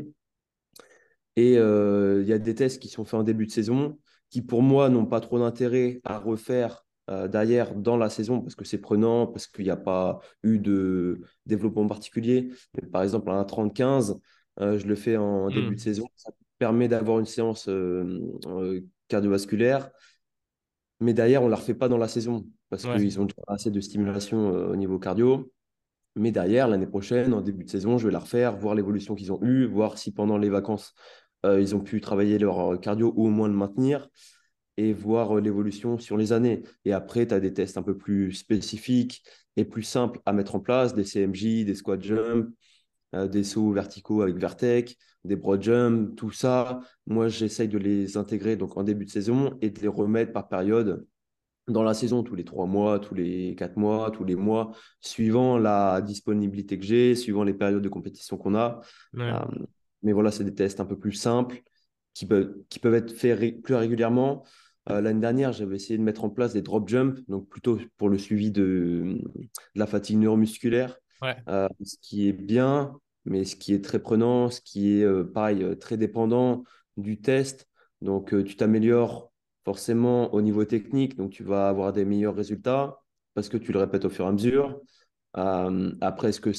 Et il y a des tests qui sont faits en début de saison qui, pour moi, n'ont pas trop d'intérêt à refaire derrière dans la saison parce que c'est prenant, parce qu'il n'y a pas eu de développement particulier. Mais par exemple, un 30-15, je le fais en début de Hmm. saison. Ça permet d'avoir une séance cardiovasculaire, mais derrière, on ne la refait pas dans la saison parce Ouais, qu'ils ont déjà assez de stimulation au niveau cardio. Mais derrière, l'année prochaine, en début de saison, je vais la refaire, voir l'évolution qu'ils ont eue, voir si pendant les vacances, ils ont pu travailler leur cardio ou au moins le maintenir et voir l'évolution sur les années. Et après, tu as des tests un peu plus spécifiques et plus simples à mettre en place, des CMJ, des squat jump, des sauts verticaux avec Vertec, des broad jump, tout ça. Moi, j'essaye de les intégrer donc en début de saison et de les remettre par période dans la saison, tous les 3 mois, tous les 4 mois, tous les mois, suivant la disponibilité que j'ai, suivant les périodes de compétition qu'on a. ouais, Euh, mais voilà, c'est des tests un peu plus simples qui peuvent être faits plus régulièrement. L'année dernière, j'avais essayé de mettre en place des drop jumps, donc plutôt pour le suivi de la fatigue neuromusculaire, ouais, ce qui est bien, mais ce qui est très prenant, ce qui est pareil, très dépendant du test. Donc, tu t'améliores forcément au niveau technique, donc tu vas avoir des meilleurs résultats parce que tu le répètes au fur et à mesure. Après, est-ce que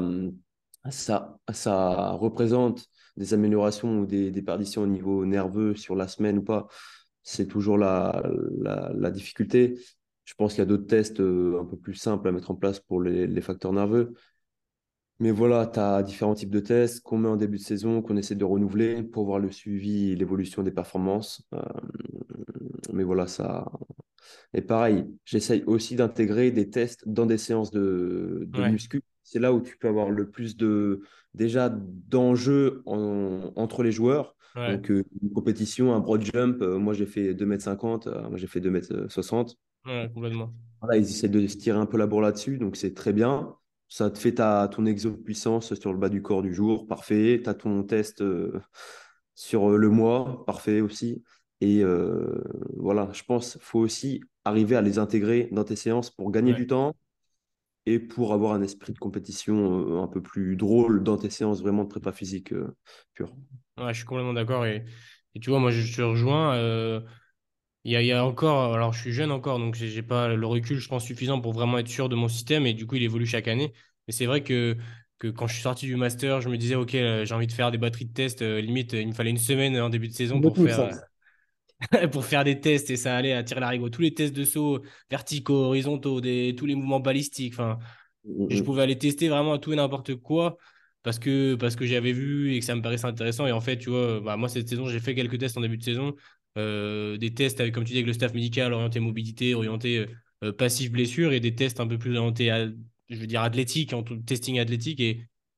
ça représente des améliorations ou des perditions au niveau nerveux sur la semaine ou pas? C'est toujours la difficulté. Je pense qu'il y a d'autres tests un peu plus simples à mettre en place pour les facteurs nerveux. Mais voilà, tu as différents types de tests qu'on met en début de saison, qu'on essaie de renouveler pour voir le suivi et l'évolution des performances. Mais voilà, ça. Et pareil, j'essaye aussi d'intégrer des tests dans des séances de ouais, muscu. C'est là où tu peux avoir le plus déjà d'enjeux entre les joueurs. ouais, Donc, une compétition, un broad jump, moi j'ai fait 2,50 m, moi j'ai fait 2,60 m. ouais, complètement. Voilà, ils essaient de se tirer un peu la bourre là-dessus, donc c'est très bien. Ça te fait ton exo de puissance sur le bas du corps du jour, parfait. Tu as ton test sur le mois, parfait aussi. Et voilà, je pense qu'il faut aussi arriver à les intégrer dans tes séances pour gagner Ouais. du temps et pour avoir un esprit de compétition un peu plus drôle dans tes séances vraiment de prépa physique pure. Ouais, je suis complètement d'accord. Et tu vois, moi, je te rejoins. Il y a encore, alors je suis jeune encore, donc j'ai pas le recul, je pense, suffisant pour vraiment être sûr de mon système, et du coup, il évolue chaque année. Mais c'est vrai que quand je suis sorti du master, je me disais, OK, j'ai envie de faire des batteries de tests. Limite, il me fallait une semaine en début de saison pour Beaucoup de faire, sens. pour faire des tests, et ça allait à tirer l'arigot. Tous les tests de saut verticaux, horizontaux, tous les mouvements balistiques. Enfin, et je pouvais aller tester vraiment tout et n'importe quoi parce que j'avais vu et que ça me paraissait intéressant. Et en fait, tu vois, bah, moi, cette saison, j'ai fait quelques tests en début de saison. Des tests avec, comme tu dis, avec le staff médical, orienté mobilité, orienté passif blessure, et des tests un peu plus orientés, je veux dire, athlétique, testing athlétique.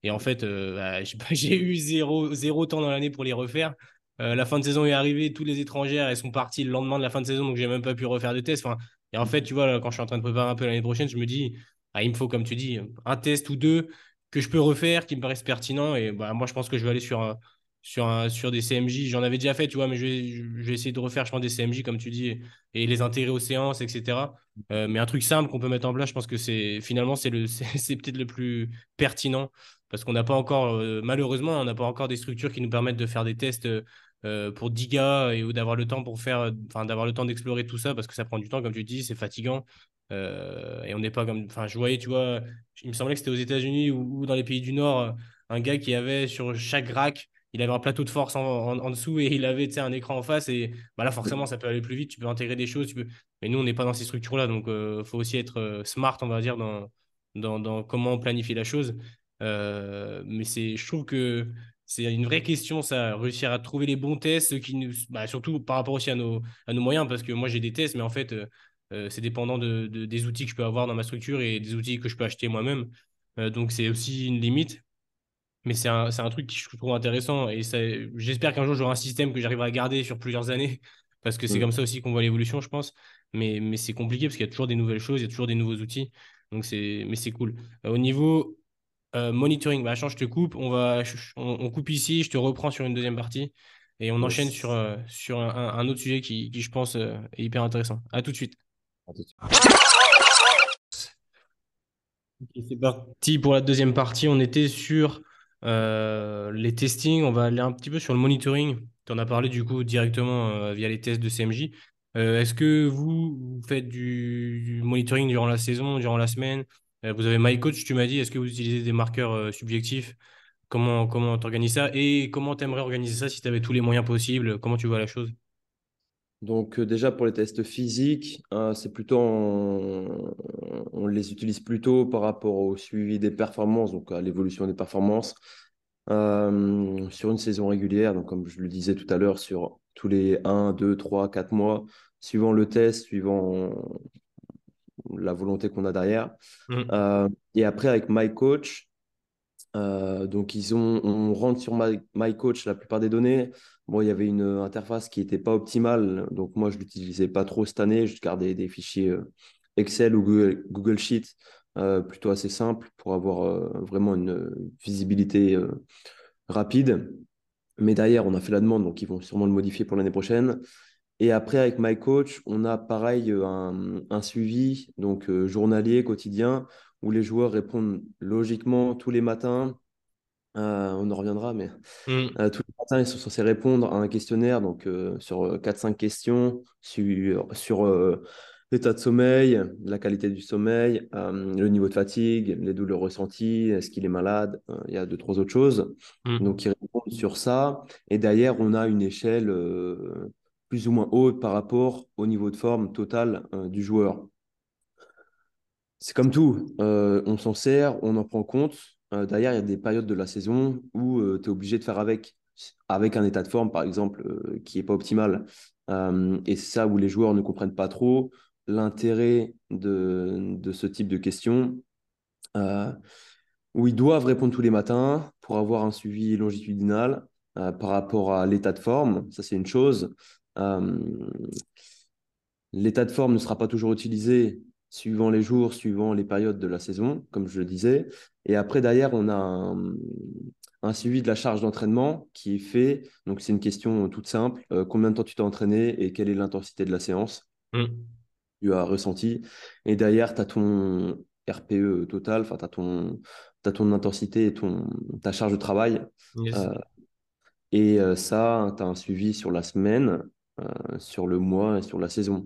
Et en fait, bah, j'ai eu zéro temps dans l'année pour les refaire. La fin de saison est arrivée, tous les étrangères, elles sont parties le lendemain de la fin de saison, donc j'ai même pas pu refaire de test. Enfin, et en fait, tu vois, là, quand je suis en train de préparer un peu l'année prochaine, je me dis, ah, il me faut, comme tu dis, un test ou deux que je peux refaire, qui me paraissent pertinents. Et bah, moi, je pense que je vais aller sur des CMJ. J'en avais déjà fait, tu vois, mais je vais essayer de refaire, je pense, des CMJ, comme tu dis, et les intégrer aux séances, etc. Mais un truc simple qu'on peut mettre en place, je pense que finalement, c'est peut-être le plus pertinent parce qu'on n'a pas encore, malheureusement, on n'a pas encore des structures qui nous permettent de faire des tests pour 10 gars ou d'avoir le temps pour faire, enfin, d'avoir le temps d'explorer tout ça parce que ça prend du temps, comme tu dis, c'est fatigant. Et on n'est pas comme, enfin, je voyais, tu vois, il me semblait que c'était aux États-Unis ou dans les pays du Nord, un gars qui avait sur chaque rack, il avait un plateau de force en dessous et il avait, tu sais, un écran en face. Et bah là, forcément, ça peut aller plus vite, tu peux intégrer des choses, mais nous, on n'est pas dans ces structures-là, donc il faut aussi être smart, on va dire, dans comment on planifie la chose. Mais je trouve que c'est une vraie question, ça, réussir à trouver les bons tests, surtout par rapport aussi à nos moyens, parce que moi j'ai des tests, mais en fait, c'est dépendant des outils que je peux avoir dans ma structure et des outils que je peux acheter moi-même. Donc c'est aussi une limite, mais c'est un truc que je trouve intéressant et j'espère qu'un jour j'aurai un système que j'arriverai à garder sur plusieurs années, parce que c'est Mm. comme ça aussi qu'on voit l'évolution, je pense. Mais c'est compliqué parce qu'il y a toujours des nouvelles choses, il y a toujours des nouveaux outils, mais c'est cool. Au niveau monitoring, bah, attends, je te coupe. On coupe ici. Je te reprends sur une deuxième partie et on enchaîne sur, Yes. sur un autre sujet qui, je pense, est hyper intéressant. À tout de suite. À tout de suite. Ok, c'est parti pour la deuxième partie. On était sur les testings. On va aller un petit peu sur le monitoring. Tu en as parlé du coup directement via les tests de CMJ. Est-ce que vous faites du monitoring durant la saison, durant la semaine? Vous avez MyCoach, tu m'as dit. Est-ce que vous utilisez des marqueurs subjectifs? Comment t'organises ça et comment t'aimerais organiser ça si tu avais tous les moyens possibles? Comment tu vois la chose? Donc déjà pour les tests physiques, c'est plutôt on les utilise plutôt par rapport au suivi des performances, donc à l'évolution des performances sur une saison régulière. Donc comme je le disais tout à l'heure, sur tous les 1, 2, 3, 4 mois, suivant le test, suivant la volonté qu'on a derrière. Mm. Et après avec MyCoach, donc, on rentre sur MyCoach la plupart des données. Bon, il y avait une interface qui n'était pas optimale. Donc, moi, je ne l'utilisais pas trop cette année. Je gardais des fichiers Excel ou Google Sheet plutôt assez simples pour avoir vraiment une visibilité rapide. Mais derrière, on a fait la demande, donc ils vont sûrement le modifier pour l'année prochaine. Et après, avec MyCoach, on a pareil un suivi donc journalier, quotidien, où les joueurs répondent logiquement tous les matins. On en reviendra, mais Mm. tous les matins, ils sont censés répondre à un questionnaire donc, sur 4-5 questions sur l'état de sommeil, la qualité du sommeil, le niveau de fatigue, les douleurs ressenties, est-ce qu'il est malade, il y a deux, trois autres choses. Mm. Donc, ils répondent sur ça. Et derrière, on a une échelle plus ou moins haute par rapport au niveau de forme total du joueur. C'est comme tout, on s'en sert, on en prend compte. Derrière, il y a des périodes de la saison où tu es obligé de faire avec un état de forme, par exemple, qui n'est pas optimal. Et c'est ça où les joueurs ne comprennent pas trop l'intérêt de ce type de questions, euh, où ils doivent répondre tous les matins pour avoir un suivi longitudinal par rapport à l'état de forme. Ça, c'est une chose. Euh, L'état de forme ne sera pas toujours utilisé suivant les jours, suivant les périodes de la saison, comme je le disais. Et après, derrière, on a un suivi de la charge d'entraînement qui est fait. Donc, c'est une question toute simple. Combien de temps tu t'es entraîné et quelle est l'intensité de la séance Mm. que tu as ressentie? Et derrière, tu as ton RPE total, enfin, t'as ton intensité et ta charge de travail. Yes. Euh, ça, tu as un suivi sur la semaine, sur le mois et sur la saison.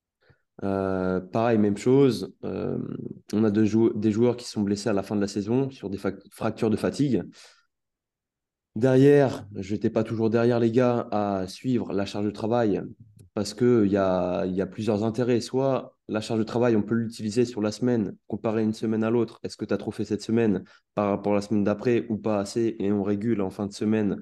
Pareil, même chose. On a des joueurs qui sont blessés à la fin de la saison sur des fractures de fatigue. Derrière, je n'étais pas toujours derrière les gars à suivre la charge de travail parce qu'il y a plusieurs intérêts. Soit la charge de travail, on peut l'utiliser sur la semaine, comparer une semaine à l'autre. Est-ce que tu as trop fait cette semaine par rapport à la semaine d'après ou pas assez? Et on régule en fin de semaine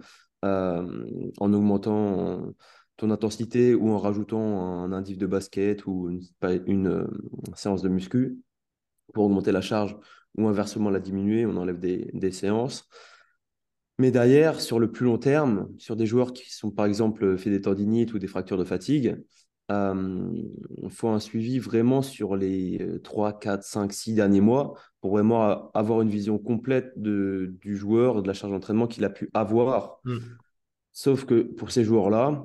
en augmentant ton intensité ou en rajoutant un indice de basket ou une séance de muscu pour augmenter la charge ou inversement la diminuer, on enlève des séances. Mais derrière, sur le plus long terme, sur des joueurs qui sont par exemple fait des tendinites ou des fractures de fatigue, il faut un suivi vraiment sur les 3, 4, 5, 6 derniers mois pour vraiment avoir une vision complète du joueur, de la charge d'entraînement qu'il a pu avoir. Mm. Sauf que pour ces joueurs-là,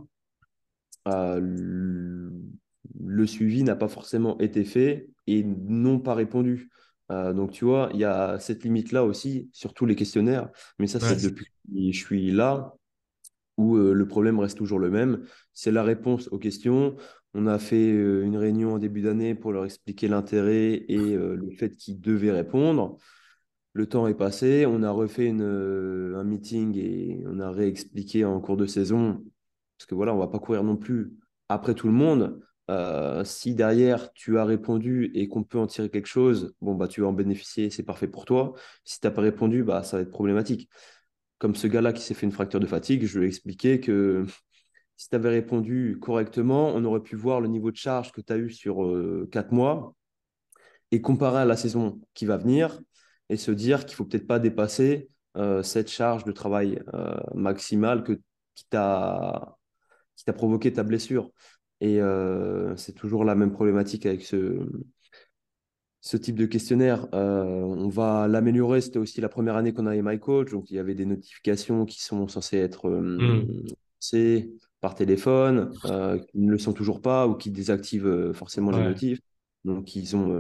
le suivi n'a pas forcément été fait et n'ont pas répondu. Donc, tu vois, il y a cette limite-là aussi sur tous les questionnaires. Mais ça, c'est Ouais. depuis que je suis là où le problème reste toujours le même. C'est la réponse aux questions. On a fait une réunion en début d'année pour leur expliquer l'intérêt et le fait qu'ils devaient répondre. Le temps est passé, on a refait un meeting et on a réexpliqué en cours de saison, parce que voilà, on va pas courir non plus après tout le monde. Si derrière tu as répondu et qu'on peut en tirer quelque chose, bon bah tu vas en bénéficier, c'est parfait pour toi. Si tu n'as pas répondu, bah ça va être problématique. Comme ce gars-là qui s'est fait une fracture de fatigue, je lui ai expliqué que si tu avais répondu correctement, on aurait pu voir le niveau de charge que tu as eu sur 4 mois et comparer à la saison qui va venir et se dire qu'il faut peut-être pas dépasser cette charge de travail maximale qui t'a provoqué ta blessure. Et c'est toujours la même problématique avec ce type de questionnaire. On va l'améliorer. C'était aussi la première année qu'on avait MyCoach, donc il y avait des notifications qui sont censées être Mm. lancées par téléphone, qui ne le sont toujours pas ou qui désactivent forcément les Ouais. notifs. Donc ils ont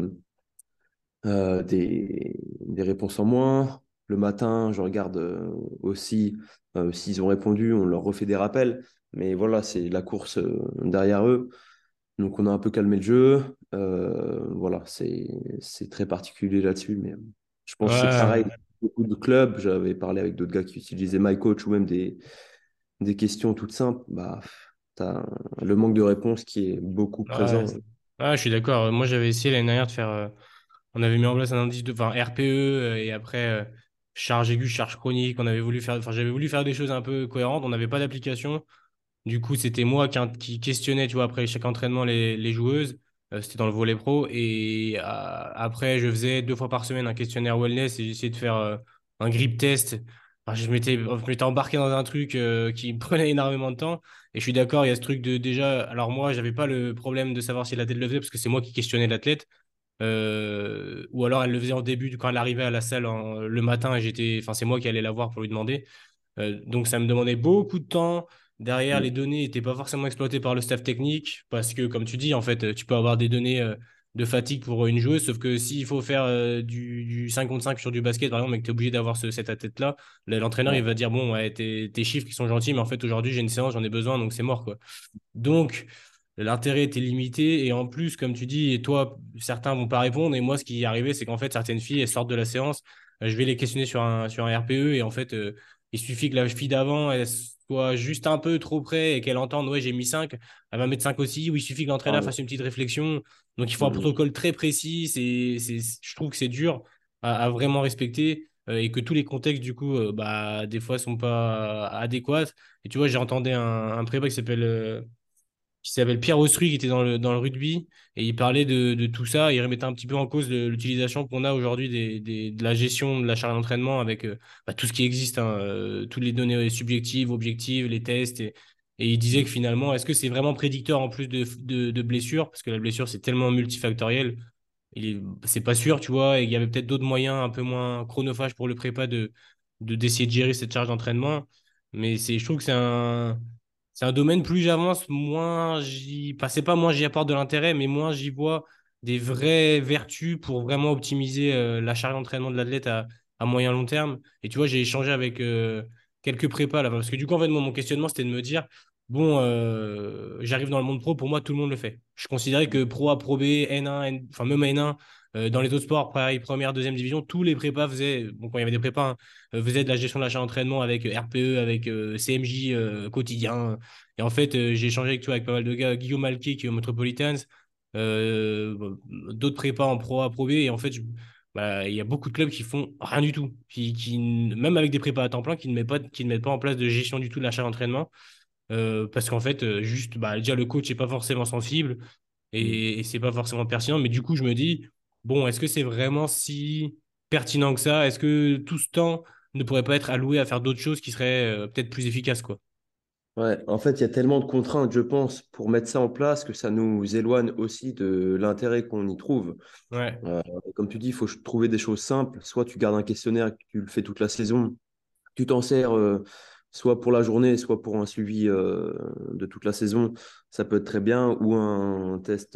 des réponses en moins. Le matin, je regarde aussi s'ils ont répondu, on leur refait des rappels. Mais voilà, c'est la course derrière eux. Donc on a un peu calmé le jeu. Voilà, c'est très particulier là-dessus. Mais je pense que c'est pareil. Ouais. Beaucoup de clubs, j'avais parlé avec d'autres gars qui utilisaient MyCoach ou même des questions toutes simples. Bah, tu as le manque de réponse qui est beaucoup Ouais. présent. Ouais, je suis d'accord. Moi, j'avais essayé l'année dernière de faire. On avait mis en place un indice de, enfin, RPE et après charge aiguë, charge chronique. On avait voulu faire, enfin, j'avais voulu faire des choses un peu cohérentes. On n'avait pas d'application. Du coup, c'était moi qui questionnais, tu vois, après chaque entraînement les joueuses. C'était dans le volley pro. Et après, je faisais 2 fois par semaine un questionnaire wellness et j'essayais de faire un grip test. Enfin, je m'étais embarqué dans un truc qui me prenait énormément de temps. Et je suis d'accord, il y a ce truc de déjà. Alors, moi, j'avais pas le problème de savoir si l'athlète le faisait parce que c'est moi qui questionnais l'athlète. Ou alors elle le faisait en début quand elle arrivait à la salle le matin et enfin, c'est moi qui allais la voir pour lui demander. Donc ça me demandait beaucoup de temps. Derrière, les Mm. données n'étaient pas forcément exploitées par le staff technique parce que, comme tu dis, en fait, tu peux avoir des données de fatigue pour une joueuse, sauf que s'il faut faire du 5 contre 5 sur du basket, par exemple, et que tu es obligé d'avoir cet athlète-là, l'entraîneur, il Ouais. va dire, bon, ouais, tes chiffres qui sont gentils, mais en fait, aujourd'hui, j'ai une séance, j'en ai besoin, donc c'est mort, quoi. Donc, l'intérêt était limité. Et en plus, comme tu dis, et toi, certains vont pas répondre. Et moi, ce qui est arrivé, c'est qu'en fait, certaines filles, elles sortent de la séance. Je vais les questionner sur un RPE. Et en fait, il suffit que la fille d'avant, elle soit juste un peu trop près et qu'elle entende, ouais, j'ai mis 5. Elle va mettre 5 aussi. Ou il suffit que Ah l'entraîneur ouais. fasse une petite réflexion. Donc, il faut un Mm. protocole très précis. Je trouve que c'est dur à vraiment respecter. Et que tous les contextes, du coup, bah, des fois, sont pas adéquats. Et tu vois, j'ai entendu un prépa qui s'appelle Pierre Ostrui, qui était dans le rugby, et il parlait de tout ça. Il remettait un petit peu en cause l'utilisation qu'on a aujourd'hui de la gestion de la charge d'entraînement avec bah, tout ce qui existe, hein, toutes les données subjectives, objectives, les tests. Et il disait que finalement, est-ce que c'est vraiment prédicteur en plus de blessures? Parce que la blessure, c'est tellement multifactoriel. C'est pas sûr, tu vois, et il y avait peut-être d'autres moyens un peu moins chronophages pour le prépa d'essayer de gérer cette charge d'entraînement. Mais je trouve que c'est un domaine, plus j'avance, c'est pas moins j'y apporte de l'intérêt, mais moins j'y vois des vraies vertus pour vraiment optimiser la charge d'entraînement de l'athlète à moyen long terme. Et tu vois, j'ai échangé avec quelques prépas là, parce que du coup, en fait, moi, mon questionnement, c'était de me dire, bon, j'arrive dans le monde pro, pour moi, tout le monde le fait. Je considérais que Pro A, Pro B, N1, enfin même N1, dans les autres sports, première, deuxième division, tous les prépas faisaient, bon, quand il y avait des prépas, hein, faisaient de la gestion de l'achat d'entraînement avec RPE, avec CMJ quotidien. Et en fait, j'ai échangé avec toi, avec pas mal de gars, Guillaume Alquier qui est au Metropolitans, d'autres prépas en Pro A, Pro B, et en fait, bah, il y a beaucoup de clubs qui font rien du tout, même avec des prépas à temps plein, qui ne mettent pas en place de gestion du tout de l'achat d'entraînement. Parce qu'en fait, juste, bah, déjà, le coach n'est pas forcément sensible Mm. et c'est pas forcément pertinent. Mais du coup, je me dis, bon, est-ce que c'est vraiment si pertinent que ça? Est-ce que tout ce temps ne pourrait pas être alloué à faire d'autres choses qui seraient peut-être plus efficaces, quoi? Ouais, en fait, il y a tellement de contraintes, je pense, pour mettre ça en place que ça nous éloigne aussi de l'intérêt qu'on y trouve. Ouais, Euh, Comme tu dis, il faut trouver des choses simples. Soit tu gardes un questionnaire et que tu le fais toute la saison, tu t'en sers soit pour la journée, soit pour un suivi de toute la saison. Ça peut être très bien, ou un test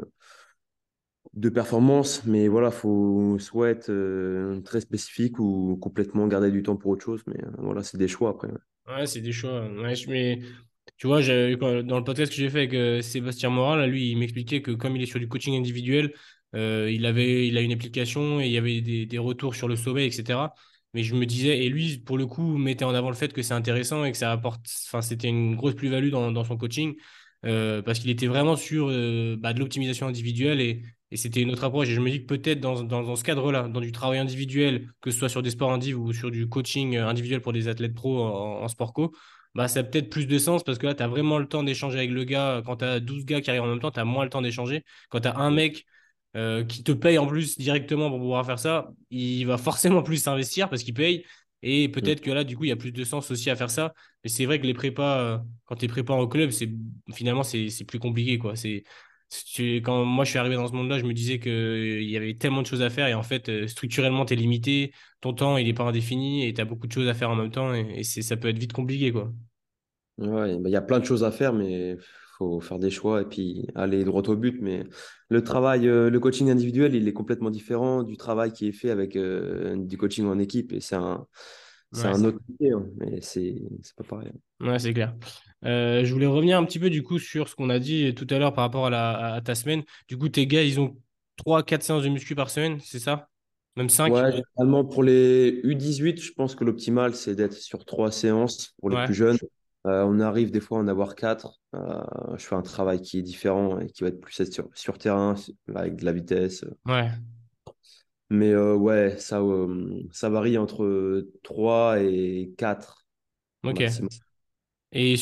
de performance. Mais voilà, faut soit être très spécifique ou complètement garder du temps pour autre chose. Mais voilà, c'est des choix après. ouais, c'est des choix. Ouais, mais tu vois, dans le podcast que j'ai fait avec Sébastien Morin, là, lui, il m'expliquait que comme il est sur du coaching individuel, il a une application et il y avait des retours sur le sommeil, etc. Mais je me disais, et lui, pour le coup, mettait en avant le fait que c'est intéressant et que ça apporte, enfin, c'était une grosse plus-value dans son coaching, parce qu'il était vraiment sur de l'optimisation individuelle et c'était une autre approche. Et je me dis que peut-être dans ce cadre-là, dans du travail individuel, que ce soit sur des sports indiv ou sur du coaching individuel pour des athlètes pro en sport co, bah, ça a peut-être plus de sens parce que là, tu as vraiment le temps d'échanger avec le gars. Quand tu as 12 gars qui arrivent en même temps, tu as moins le temps d'échanger. Quand tu as un mec qui te paye en plus directement pour pouvoir faire ça, il va forcément plus s'investir parce qu'il paye. Et peut-être que là, du coup, il y a plus de sens aussi à faire ça. Mais c'est vrai que les prépas, quand tu es prépa en club, finalement, c'est plus compliqué, quoi. Quand moi je suis arrivé dans ce monde-là, je me disais qu'il y avait tellement de choses à faire et en fait, structurellement, tu es limité, ton temps, il est pas indéfini et tu as beaucoup de choses à faire en même temps et ça peut être vite compliqué, quoi. Ouais, bah, il y a plein de choses à faire, mais faut faire des choix et puis aller droit au but. Mais le travail, le coaching individuel, il est complètement différent du travail qui est fait avec du coaching en équipe. Et c'est Ouais, un autre métier, hein, mais c'est pas pareil. ouais, c'est clair. Je voulais revenir un petit peu du coup sur ce qu'on a dit tout à l'heure par rapport à ta semaine. Du coup, tes gars, ils ont 3 4 séances de muscu par semaine, c'est ça? Même 5? Ouais, généralement pour les U18, je pense que l'optimal, c'est d'être sur 3 séances pour les Ouais, plus jeunes. On arrive des fois à en avoir 4. Je fais un travail qui est différent et qui va être plus sur terrain, avec de la vitesse. ouais, Mais ouais, ça varie entre 3 et 4 ok. maximum. Et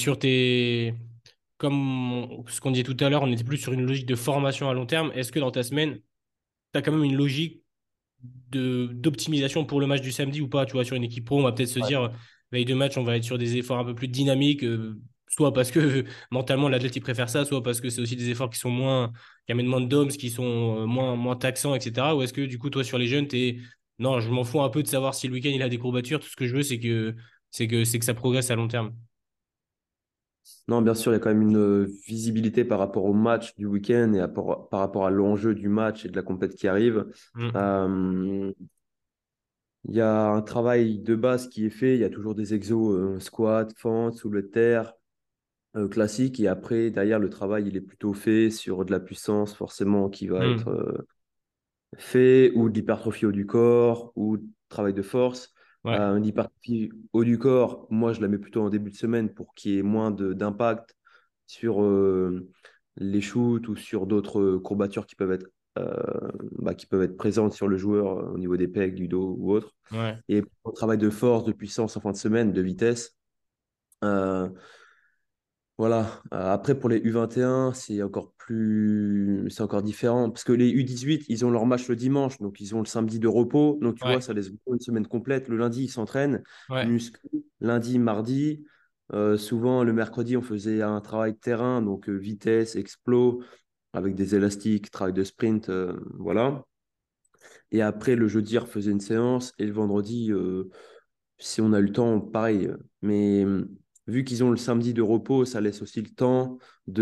comme ce qu'on disait tout à l'heure, on était plus sur une logique de formation à long terme. Est-ce que dans ta semaine, tu as quand même une logique d'optimisation pour le match du samedi ou pas? Tu vois, sur une équipe pro, on va peut-être se Ouais. dire, veille de match, on va être sur des efforts un peu plus dynamiques, soit parce que mentalement l'athlète il préfère ça, soit parce que c'est aussi des efforts qui sont moins, qui amènent moins de DOMS, qui sont moins taxants, etc. Ou est-ce que du coup, toi, sur les jeunes, non, je m'en fous un peu de savoir si le week-end il a des courbatures, tout ce que je veux, c'est que ça progresse à long terme. Non, bien sûr, il y a quand même une visibilité par rapport au match du week-end et par rapport à l'enjeu du match et de la compète qui arrive. Mm. Euh, Il y a un travail de base qui est fait. Il y a toujours des exos squat, fente, soulevé de terre, classique. Et après, derrière, le travail, il est plutôt fait sur de la puissance, forcément, qui va être Mm. fait, ou de l'hypertrophie haut du corps, ou de travail de force. Ouais, L'hypertrophie haut du corps, moi, je la mets plutôt en début de semaine pour qu'il y ait moins d'impact sur les shoots ou sur d'autres courbatures euh, qui peuvent être présentes sur le joueur au niveau des pecs, du dos ou autre. ouais, Et pour le travail de force, de puissance en fin de semaine, de vitesse, euh, voilà. Après, pour les U21, c'est encore différent parce que les U18, ils ont leur match le dimanche, donc ils ont le samedi de repos. Donc, tu vois, ouais, ça laisse vraiment une semaine complète. Le lundi, ils s'entraînent, ouais, muscu, lundi, mardi. Souvent, le mercredi, on faisait un travail de terrain, donc vitesse, explo, avec des élastiques, travail de sprint, voilà. Et après, le jeudi, on refaisait une séance et le vendredi, si on a eu le temps, pareil. Mais vu qu'ils ont le samedi de repos, ça laisse aussi le temps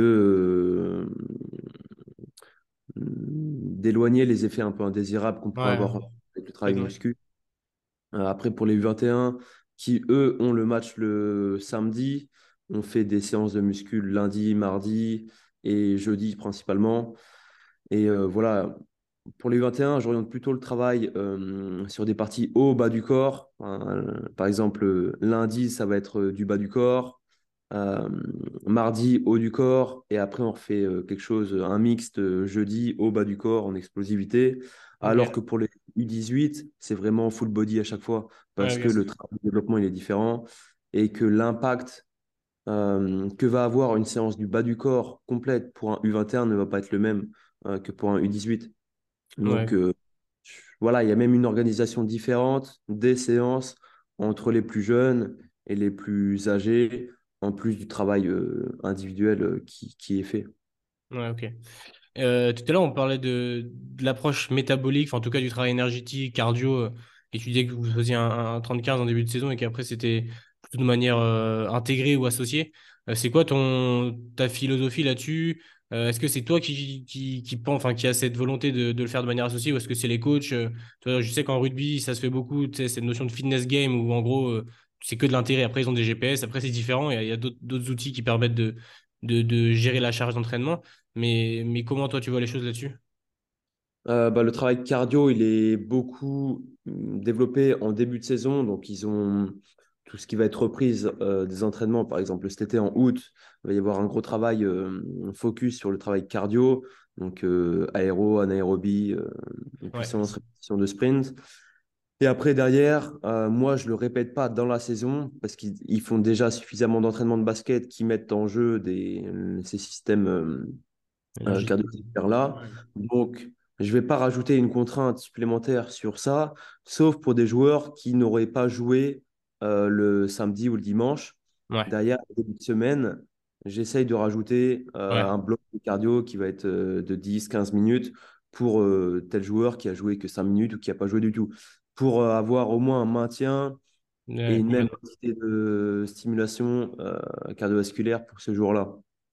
d'éloigner les effets un peu indésirables qu'on pourrait ouais, avoir avec le travail exact. muscu. Après, pour les U21, qui eux ont le match le samedi, on fait des séances de muscu lundi, mardi et jeudi principalement. Et voilà, pour les U21, j'oriente plutôt le travail sur des parties haut, bas du corps. Par exemple, lundi, ça va être du bas du corps. Euh, Mardi, haut du corps. Et après, on refait quelque chose, un mixte jeudi, haut, bas du corps en explosivité. Alors Ok, que pour les U18, c'est vraiment full body à chaque fois ouais, parce que ok. le travail de développement, il est différent et que l'impact que va avoir une séance du bas du corps complète pour un U21 ne va pas être le même que pour un U18. Donc, Ouais. voilà, il y a même une organisation différente des séances entre les plus jeunes et les plus âgés, en plus du travail individuel qui est fait. Ouais, ok. Tout à l'heure, on parlait de l'approche métabolique, enfin, en tout cas du travail énergétique, cardio, et tu disais que vous faisiez un 30-15 en début de saison et qu'après c'était plutôt de manière intégrée ou associée. C'est quoi ta philosophie là-dessus? Est-ce que c'est toi qui pense, enfin, qui a cette volonté de le faire de manière associée ou est-ce que c'est les coachs? Tu vois, je sais qu'en rugby, ça se fait beaucoup, tu sais, cette notion de fitness game où en gros, c'est que de l'intérêt. Après, ils ont des GPS, après, c'est différent. Il y a d'autres outils qui permettent de gérer la charge d'entraînement. Mais comment toi tu vois les choses là-dessus? Le travail cardio, il est beaucoup développé en début de saison. Donc, ils ont tout ce qui va être reprise des entraînements. Par exemple, cet été en août, il va y avoir un gros travail focus sur le travail cardio. Donc, aéro, anaérobie, Ouais, puissance, répétition de sprint. Et après, derrière, moi, je ne le répète pas dans la saison parce qu'ils font déjà suffisamment d'entraînement de basket qui mettent en jeu ces systèmes énergie. cardiovasculaires-là. Ouais. Donc, je ne vais pas rajouter une contrainte supplémentaire sur ça, sauf pour des joueurs qui n'auraient pas joué le samedi ou le dimanche. Ouais, Derrière, au début de semaine, j'essaye de rajouter ouais, un bloc de cardio qui va être de 10-15 minutes pour tel joueur qui a joué que 5 minutes ou qui n'a pas joué du tout, pour avoir au moins un maintien et ouais, une même complètement. quantité de stimulation cardiovasculaire pour ce jour-là.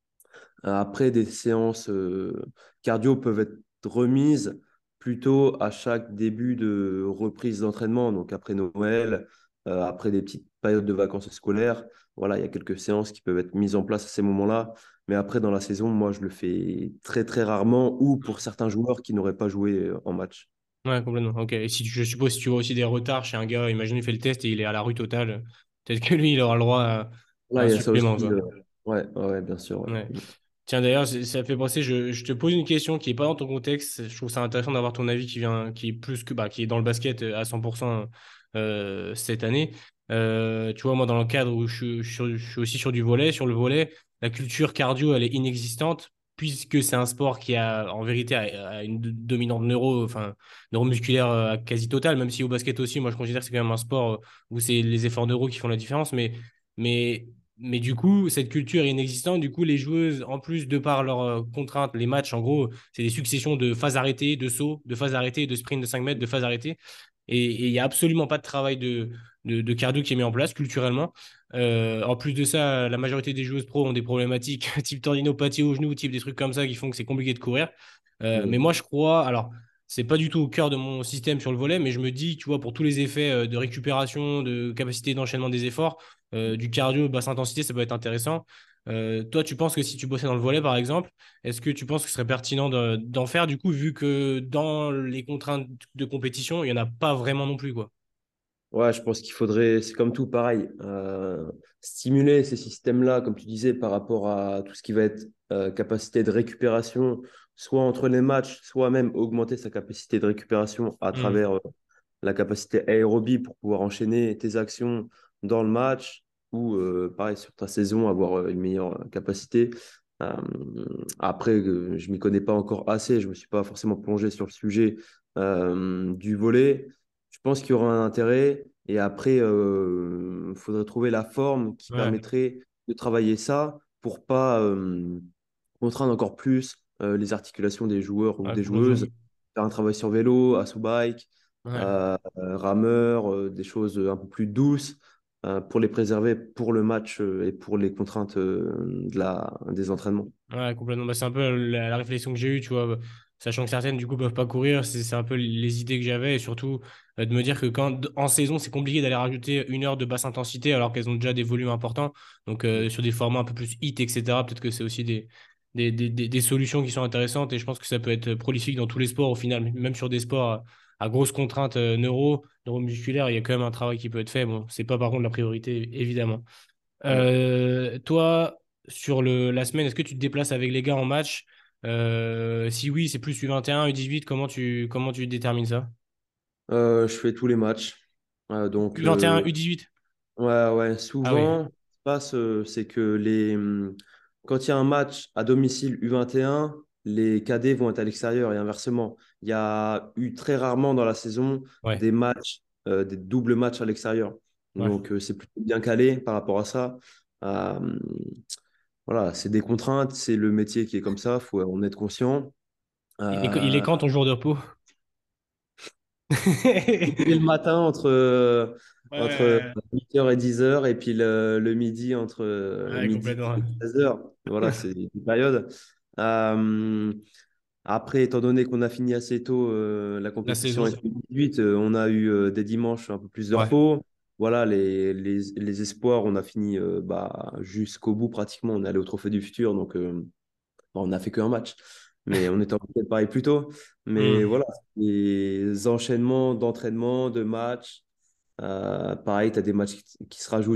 Après, des séances cardio peuvent être remises plutôt à chaque début de reprise d'entraînement, donc après Noël, après des petites périodes de vacances scolaires. Voilà, il y a quelques séances qui peuvent être mises en place à ces moments-là. Mais après, dans la saison, moi, je le fais très, très rarement ou pour certains joueurs qui n'auraient pas joué en match. Ouais, complètement. Ok. Et si je suppose si tu vois aussi des retards chez un gars, imagine il fait le test et il est à la rue totale, peut-être que lui il aura le droit à Là, un il y a ça aussi. supplément, quoi. Ouais, ouais, bien sûr. Ouais. Ouais. Tiens, d'ailleurs, ça fait penser, je te pose une question qui est pas dans ton contexte. Je trouve ça intéressant d'avoir ton avis qui est plus que, bah, qui est dans le basket à 100% cette année. Tu vois, moi, dans le cadre où je suis aussi sur du volley, sur le volley, la culture cardio, elle est inexistante puisque c'est un sport qui a, en vérité, a une dominante enfin, neuromusculaire quasi totale, même si au basket aussi, moi, je considère que c'est quand même un sport où c'est les efforts neuro qui font la différence, mais mais du coup, cette culture est inexistante. Du coup, les joueuses, en plus de par leurs contraintes, les matchs, en gros, c'est des successions de phases arrêtées, de sauts, de phases arrêtées, de sprints de 5 mètres, de phases arrêtées. Et il n'y a absolument pas de travail de cardio qui est mis en place culturellement. En plus de ça, la majorité des joueuses pro ont des problématiques type tendinopathie au genou, type des trucs comme ça qui font que c'est compliqué de courir. Mais Mm. moi, je crois, alors, c'est pas du tout au cœur de mon système sur le volet, mais je me dis, tu vois, pour tous les effets de récupération, de capacité d'enchaînement des efforts, du cardio basse intensité, ça peut être intéressant. Toi, tu penses que si tu bossais dans le volet, par exemple, est-ce que tu penses que ce serait pertinent d'en faire, du coup, vu que dans les contraintes de compétition, il n'y en a pas vraiment non plus, quoi. Ouais, je pense qu'il faudrait, c'est comme tout pareil, stimuler ces systèmes-là, comme tu disais, par rapport à tout ce qui va être capacité de récupération, soit entre les matchs, soit même augmenter sa capacité de récupération à Hmm. travers la capacité aérobie pour pouvoir enchaîner tes actions dans le match ou, pareil, sur ta saison, avoir une meilleure capacité. Euh, Après, je ne m'y connais pas encore assez, je ne me suis pas forcément plongé sur le sujet du volet. Je pense qu'il y aura un intérêt. Et après, il faudrait trouver la forme qui Ouais, permettrait de travailler ça pour pas contraindre encore plus les articulations des joueurs ou ouais, des complètement. joueuses. Faire un travail sur vélo, à sous-bike, Ouais. rameur, des choses un peu plus douces pour les préserver pour le match et pour les contraintes des entraînements. Ouais, complètement. Bah, c'est un peu la réflexion que j'ai eue, tu vois. Sachant que certaines, du coup, peuvent pas courir, c'est un peu les idées que j'avais. Et surtout, de me dire que quand en saison, c'est compliqué d'aller rajouter 1 heure de basse intensité alors qu'elles ont déjà des volumes importants. Donc, sur des formats un peu plus hit, etc., peut-être que c'est aussi des solutions qui sont intéressantes. Et je pense que ça peut être prolifique dans tous les sports au final, même sur des sports à grosses contraintes neuromusculaires, il y a quand même un travail qui peut être fait. Bon, c'est pas par contre la priorité, évidemment. Ouais. Toi, sur la semaine, est-ce que tu te déplaces avec les gars en match? Si oui, c'est plus U21, U18, comment tu détermines ça? Je fais tous les matchs. Donc, U21, U18? ouais, ouais, Ah oui. souvent, ce qui se passe, c'est que quand il y a un match à domicile U21, les cadets vont être à l'extérieur et inversement. Il y a eu très rarement dans la saison Ouais, des matchs, des doubles matchs à l'extérieur. ouais. Donc, c'est plutôt bien calé par rapport à ça. Euh, voilà, c'est des contraintes, c'est le métier qui est comme ça, il faut en être conscient. Il est Euh, quand ton jour de repos? et le matin entre Ouais, 8h et 10h, et puis le midi entre ouais, midi complètement. et 16h. Voilà, c'est des périodes. Euh, Après, étant donné qu'on a fini assez tôt la La compétition saison. avec les 18, on a eu des dimanches un peu plus de Ouais. repos. Voilà, les espoirs, on a fini jusqu'au bout pratiquement. On est allé au Trophée du Futur, donc bon, on n'a fait qu'un match. Mais on était en week pareil plus tôt. Mais Hmm. voilà, les enchaînements d'entraînement, de matchs. Pareil, tu as des matchs qui se rajoutent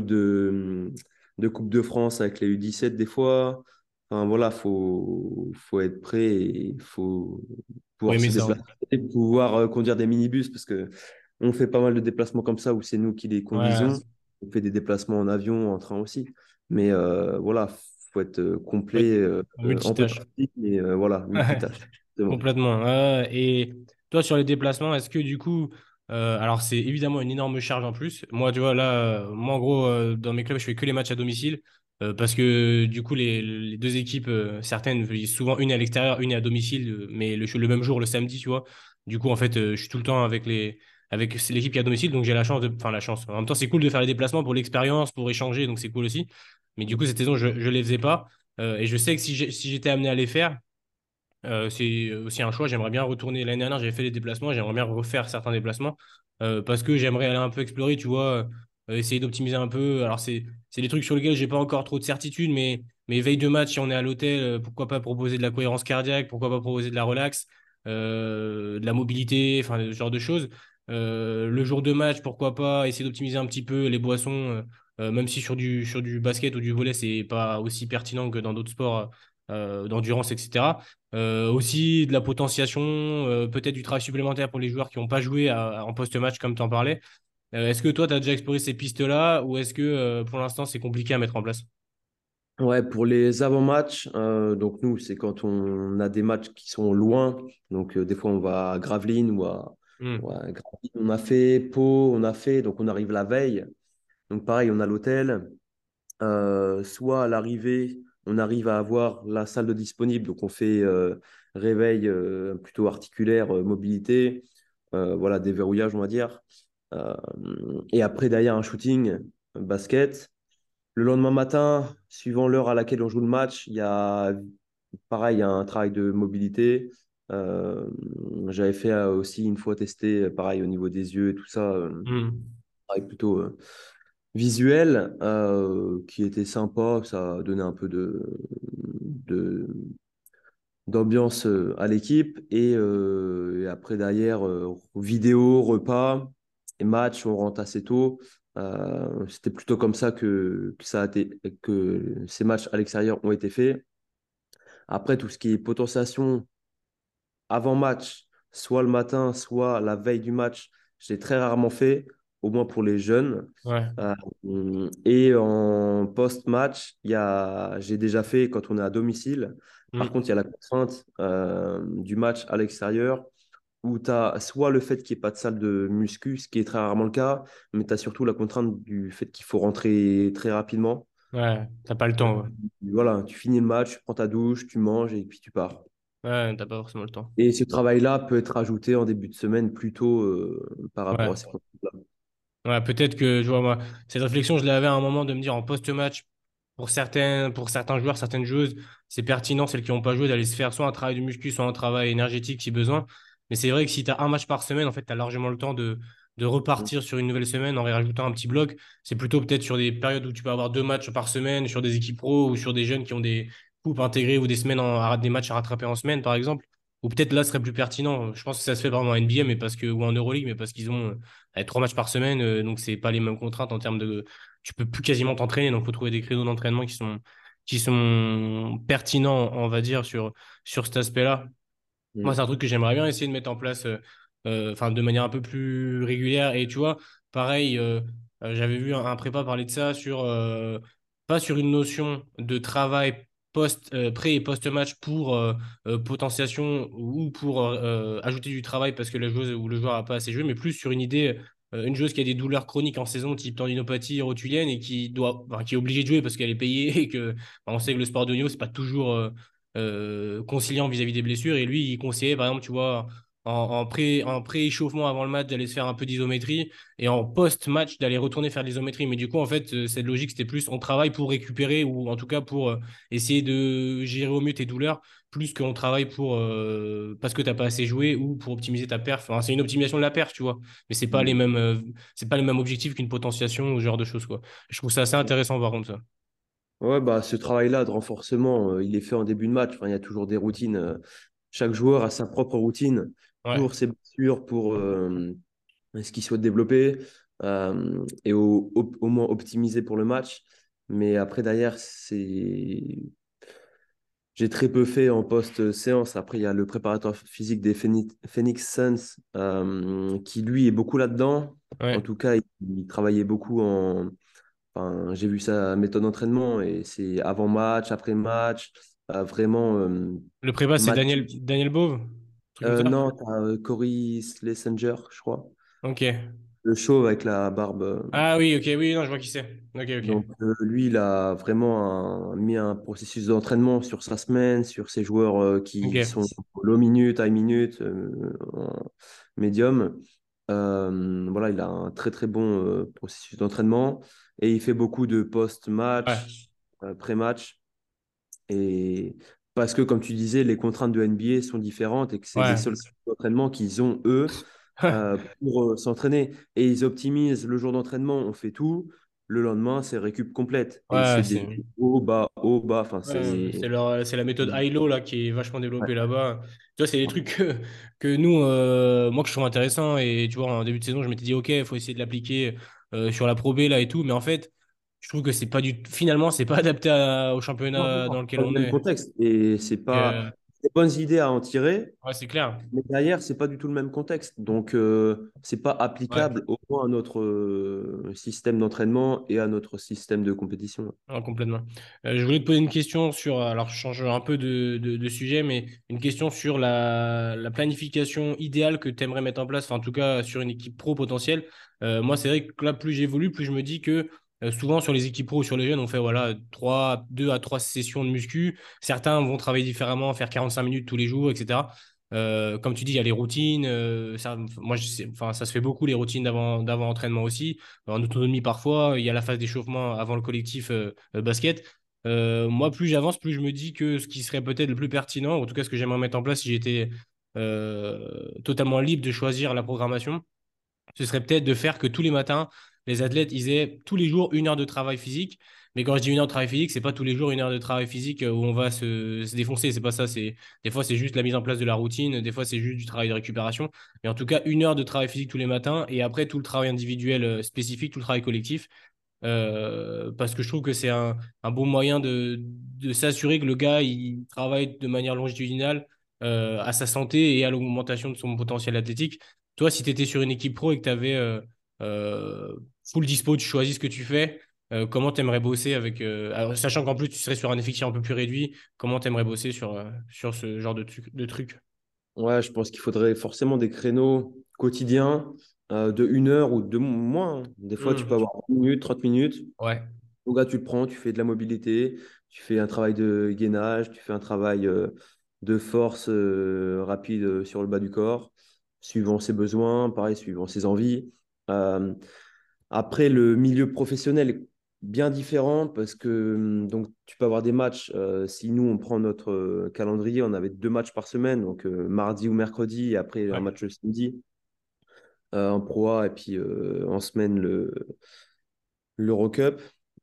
de Coupe de France avec les U17 des fois. Enfin, voilà, faut être prêt et il faut Faut pouvoir aimer se ça, ouais. déplacer, pouvoir conduire des minibus parce que on fait pas mal de déplacements comme ça où c'est nous qui les Ouais. conduisons. On fait des déplacements en avion, en train aussi. Mais voilà, faut être Faut être complet en en multitâche. préparation, mais voilà, multitâche. Exactement. Complètement. Et toi, sur les déplacements, est-ce que du coup, alors c'est évidemment une énorme charge en plus. Moi, tu vois, là, moi, en gros, dans mes clubs, je fais que les matchs à domicile parce que du coup, les deux équipes, certaines, souvent une est à l'extérieur, une est à domicile, mais le même jour, le samedi, tu vois. Du coup, en fait, je suis tout le temps avec l'équipe qui est à domicile, donc j'ai la chance enfin, la chance. En même temps, c'est cool de faire les déplacements pour l'expérience, pour échanger, donc c'est cool aussi. Mais du coup, cette saison, je les faisais pas. Et je sais que si j'étais amené à les faire, c'est aussi un choix. J'aimerais bien retourner. L'année dernière, j'avais fait des déplacements. J'aimerais bien refaire certains déplacements parce que j'aimerais aller un peu explorer, tu vois, essayer d'optimiser un peu. Alors, c'est des trucs sur lesquels j'ai pas encore trop de certitude, mais veille de match, si on est à l'hôtel, pourquoi pas proposer de la cohérence cardiaque, pourquoi pas proposer de la relax, de la mobilité, enfin, ce genre de choses. Le jour de match, pourquoi pas essayer d'optimiser un petit peu les boissons, même si sur du basket ou du volley, c'est pas aussi pertinent que dans d'autres sports d'endurance, etc. Aussi de la potentiation, peut-être du travail supplémentaire pour les joueurs qui n'ont pas joué en post-match comme tu en parlais. Est-ce que toi, tu as déjà exploré ces pistes-là ou est-ce que pour l'instant, c'est compliqué à mettre en place? Ouais, pour les avant-matchs, donc nous, c'est quand on a des matchs qui sont loin. Donc, des fois, on va à Gravelines ou Hmm. à Gravelines. On a fait Pau, donc on arrive la veille. Donc, pareil, on a l'hôtel. Soit à l'arrivée, on arrive à avoir la salle de disponible. Donc, on fait réveil plutôt articulaire, mobilité, voilà, déverrouillage, on va dire. Euh, et après, derrière, un shooting, un basket. Le lendemain matin, suivant l'heure à laquelle on joue le match, il y a pareil, il y a un travail de mobilité. Euh, J'avais fait aussi une fois tester, pareil, au niveau des yeux et tout ça, Hmm. travail plutôt visuel qui était sympa. Ça donnait un peu de- d'ambiance à l'équipe. Et après, derrière, vidéo, repas et match, on rentre assez tôt. C'était plutôt comme ça que ces matchs à l'extérieur ont été faits. Après, tout ce qui est potentiation avant match, soit le matin, soit la veille du match, je l'ai très rarement fait, au moins pour les jeunes. Ouais. Et en post-match, j'ai déjà fait quand on est à domicile. Par contre, il y a Hmm. la contrainte du match à l'extérieur où tu as soit le fait qu'il n'y ait pas de salle de muscu, ce qui est très rarement le cas, mais tu as surtout la contrainte du fait qu'il faut rentrer très rapidement. Ouais, t'as pas le temps. Ouais, Voilà, tu finis le match, tu prends ta douche, tu manges et puis tu pars. ouais, t'as pas forcément le temps. Et ce travail-là peut être ajouté en début de semaine plutôt par rapport à Ouais. ces contraintes-là. Ouais, peut-être que, je vois, moi, cette réflexion, je l'avais à un moment de me dire en post-match, pour certains joueurs, certaines joueuses, c'est pertinent, celles qui n'ont pas joué, d'aller se faire soit un travail de muscu, soit un travail énergétique si besoin. Mais c'est vrai que si tu as un match par semaine, en fait, tu as largement le temps de repartir sur une nouvelle semaine en rajoutant un petit bloc. C'est plutôt peut-être sur des périodes où tu peux avoir deux matchs par semaine, sur des équipes pro ou sur des jeunes qui ont des coupes intégrées ou des semaines des matchs à rattraper en semaine, par exemple. Ou peut-être là, ce serait plus pertinent. Je pense que ça se fait vraiment en NBA, mais parce que, ou en Euroleague, mais parce qu'ils ont trois matchs par semaine, donc c'est pas les mêmes contraintes en termes de. Tu peux plus quasiment t'entraîner, donc faut trouver des créneaux d'entraînement qui sont pertinents, on va dire, sur cet aspect-là. Moi, c'est un Mm. truc que j'aimerais bien essayer de mettre en place, enfin, de manière un peu plus régulière. Et tu vois, pareil, j'avais vu un prépa parler de ça pas sur une notion de travail pré et post-match pour potentiation ou pour ajouter du travail parce que la joueuse ou le joueur n'a pas assez joué, mais plus sur une idée, une joueuse qui a des douleurs chroniques en saison, type tendinopathie rotulienne, et qui est obligée de jouer parce qu'elle est payée et que on sait que le sport de haut niveau, c'est pas toujours conciliant vis-à-vis des blessures. Et lui, il conseillait, par exemple, tu vois, en pré-échauffement avant le match, d'aller se faire un peu d'isométrie et en post-match, d'aller retourner faire de l'isométrie. Mais du coup, en fait, cette logique, c'était plus on travaille pour récupérer ou en tout cas pour essayer de gérer au mieux tes douleurs, plus qu'on travaille pour parce que t'as pas assez joué ou pour optimiser ta perf. Enfin, c'est une optimisation de la perf, tu vois. Mais c'est pas les mêmes objectifs qu'une potentiation ou ce genre de choses, quoi. Je trouve ça assez intéressant, par contre, ça. Ouais, bah, ce travail-là de renforcement, il est fait en début de match. Enfin, il y a toujours des routines. Chaque joueur a sa propre routine Ouais. pour ses blessures, pour ce qu'il souhaite développer et au moins optimiser pour le match. Mais après, derrière, j'ai très peu fait en post-séance. Après, il y a le préparateur physique des Phoenix Suns qui, lui, est beaucoup là-dedans. En Ouais. tout cas, il travaillait beaucoup en. Enfin, j'ai vu sa méthode d'entraînement et c'est avant match, après match, vraiment Le prépa, c'est match. Daniel Bove, un truc comme ça. Non, t'as Corey Schlesinger, je crois. Ok. Le chauve avec la barbe. Ah oui, ok, oui, non, je vois qui c'est. Ok, ok. Donc, lui, il a vraiment mis un processus d'entraînement sur sa semaine, sur ses joueurs qui sont Ok. low minute, high minute, en médium. Voilà, il a un très très bon processus d'entraînement et il fait beaucoup de Ouais. post-match, pré-match. Et parce que, comme tu disais, les contraintes de NBA sont différentes et que c'est les Ouais. seuls entraînements qu'ils ont, eux, pour s'entraîner. Et ils optimisent le jour d'entraînement, on fait tout. Le lendemain, c'est récup complète. Et Ouais, c'est des hauts, bas, haut, bas. Enfin, ouais, c'est. c'est la méthode ILO là qui est vachement Ouais. développée là-bas. Tu vois, c'est des trucs que nous, moi, que je trouve intéressant. Et tu vois, en début de saison, je m'étais dit, OK, il faut essayer de l'appliquer sur la Pro B là et tout. Mais en fait, je trouve que finalement, c'est pas adapté au Non, championnat dans non, lequel pas le on même est. contexte. Et c'est Euh, pas des bonnes idées à en tirer, ouais, c'est clair. mais derrière, c'est pas du tout le même contexte. Donc, c'est pas Ouais. applicable au moins à notre système d'entraînement et à notre système de compétition. Non, complètement. Je voulais te poser une question sur, alors je change un peu de sujet, mais une question sur la planification idéale que tu aimerais mettre en place, enfin en tout cas sur une équipe pro potentielle. Moi, c'est vrai que là, plus j'évolue, plus je me dis que souvent sur les équipes pro ou sur les jeunes, on fait voilà, 2 à 3 sessions de muscu. Certains vont travailler différemment, faire 45 minutes tous les jours, etc. Comme tu dis, il y a les routines. Moi, enfin, ça se fait beaucoup les routines d'avant entraînement aussi en autonomie parfois. Il y a la phase d'échauffement avant le collectif basket. Moi, plus j'avance, plus je me dis que ce qui serait peut-être le plus pertinent, ou en tout cas ce que j'aimerais mettre en place si j'étais totalement libre de choisir la programmation, ce serait peut-être de faire que tous les matins, les athlètes, ils aient tous les jours 1 heure de travail physique. Mais quand je dis 1 heure de travail physique, c'est pas tous les jours 1 heure de travail physique où on va se défoncer. C'est pas ça. Des fois, c'est juste la mise en place de la routine. Des fois, c'est juste du travail de récupération. Mais en tout cas, 1 heure de travail physique tous les matins et après tout le travail individuel spécifique, tout le travail collectif. Parce que je trouve que c'est un bon moyen de s'assurer que le gars, il travaille de manière longitudinale à sa santé et à l'augmentation de son potentiel athlétique. Toi, si tu étais sur une équipe pro et que tu avais full dispo, tu choisis ce que tu fais, comment tu aimerais bosser alors, sachant qu'en plus tu serais sur un effectif un peu plus réduit, comment tu aimerais bosser sur ce genre de truc? Ouais, je pense qu'il faudrait forcément des créneaux quotidiens de 1 heure ou de moins, hein. Des fois, tu peux Hmm. avoir 10 minutes, 30 minutes. Ouais, Donc là, tu le prends, tu fais de la mobilité, tu fais un travail de gainage, tu fais un travail de force rapide sur le bas du corps, suivant ses besoins, pareil, suivant ses envies. Euh, Après, le milieu professionnel est bien différent parce que donc, tu peux avoir des matchs. Si nous, on prend notre calendrier, on avait 2 matchs par semaine, donc mardi ou mercredi, et après un ouais, match le samedi en Pro A, et puis en semaine l'Eurocup.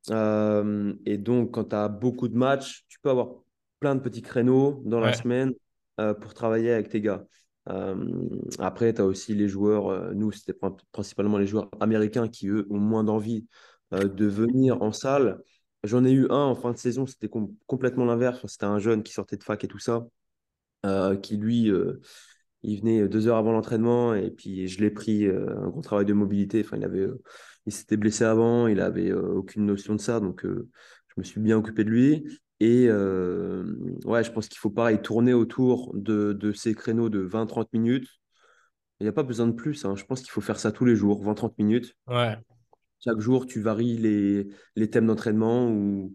Et donc, quand tu as beaucoup de matchs, tu peux avoir plein de petits créneaux dans la ouais, semaine pour travailler avec tes gars. Euh, Après, tu as aussi les joueurs, nous, c'était principalement les joueurs américains qui, eux, ont moins d'envie de venir en salle. J'en ai eu un en fin de saison, c'était complètement l'inverse. Enfin, c'était un jeune qui sortait de fac et tout ça, qui lui, il venait 2 heures avant l'entraînement et puis je l'ai pris un gros travail de mobilité. Enfin, il s'était blessé avant, il avait aucune notion de ça, donc je me suis bien occupé de lui. Et ouais, je pense qu'il faut pareil tourner autour de ces créneaux de 20-30 minutes. Il n'y a pas besoin de plus, hein. Je pense qu'il faut faire ça tous les jours, 20-30 minutes. Ouais, Chaque jour, tu varies les thèmes d'entraînement ou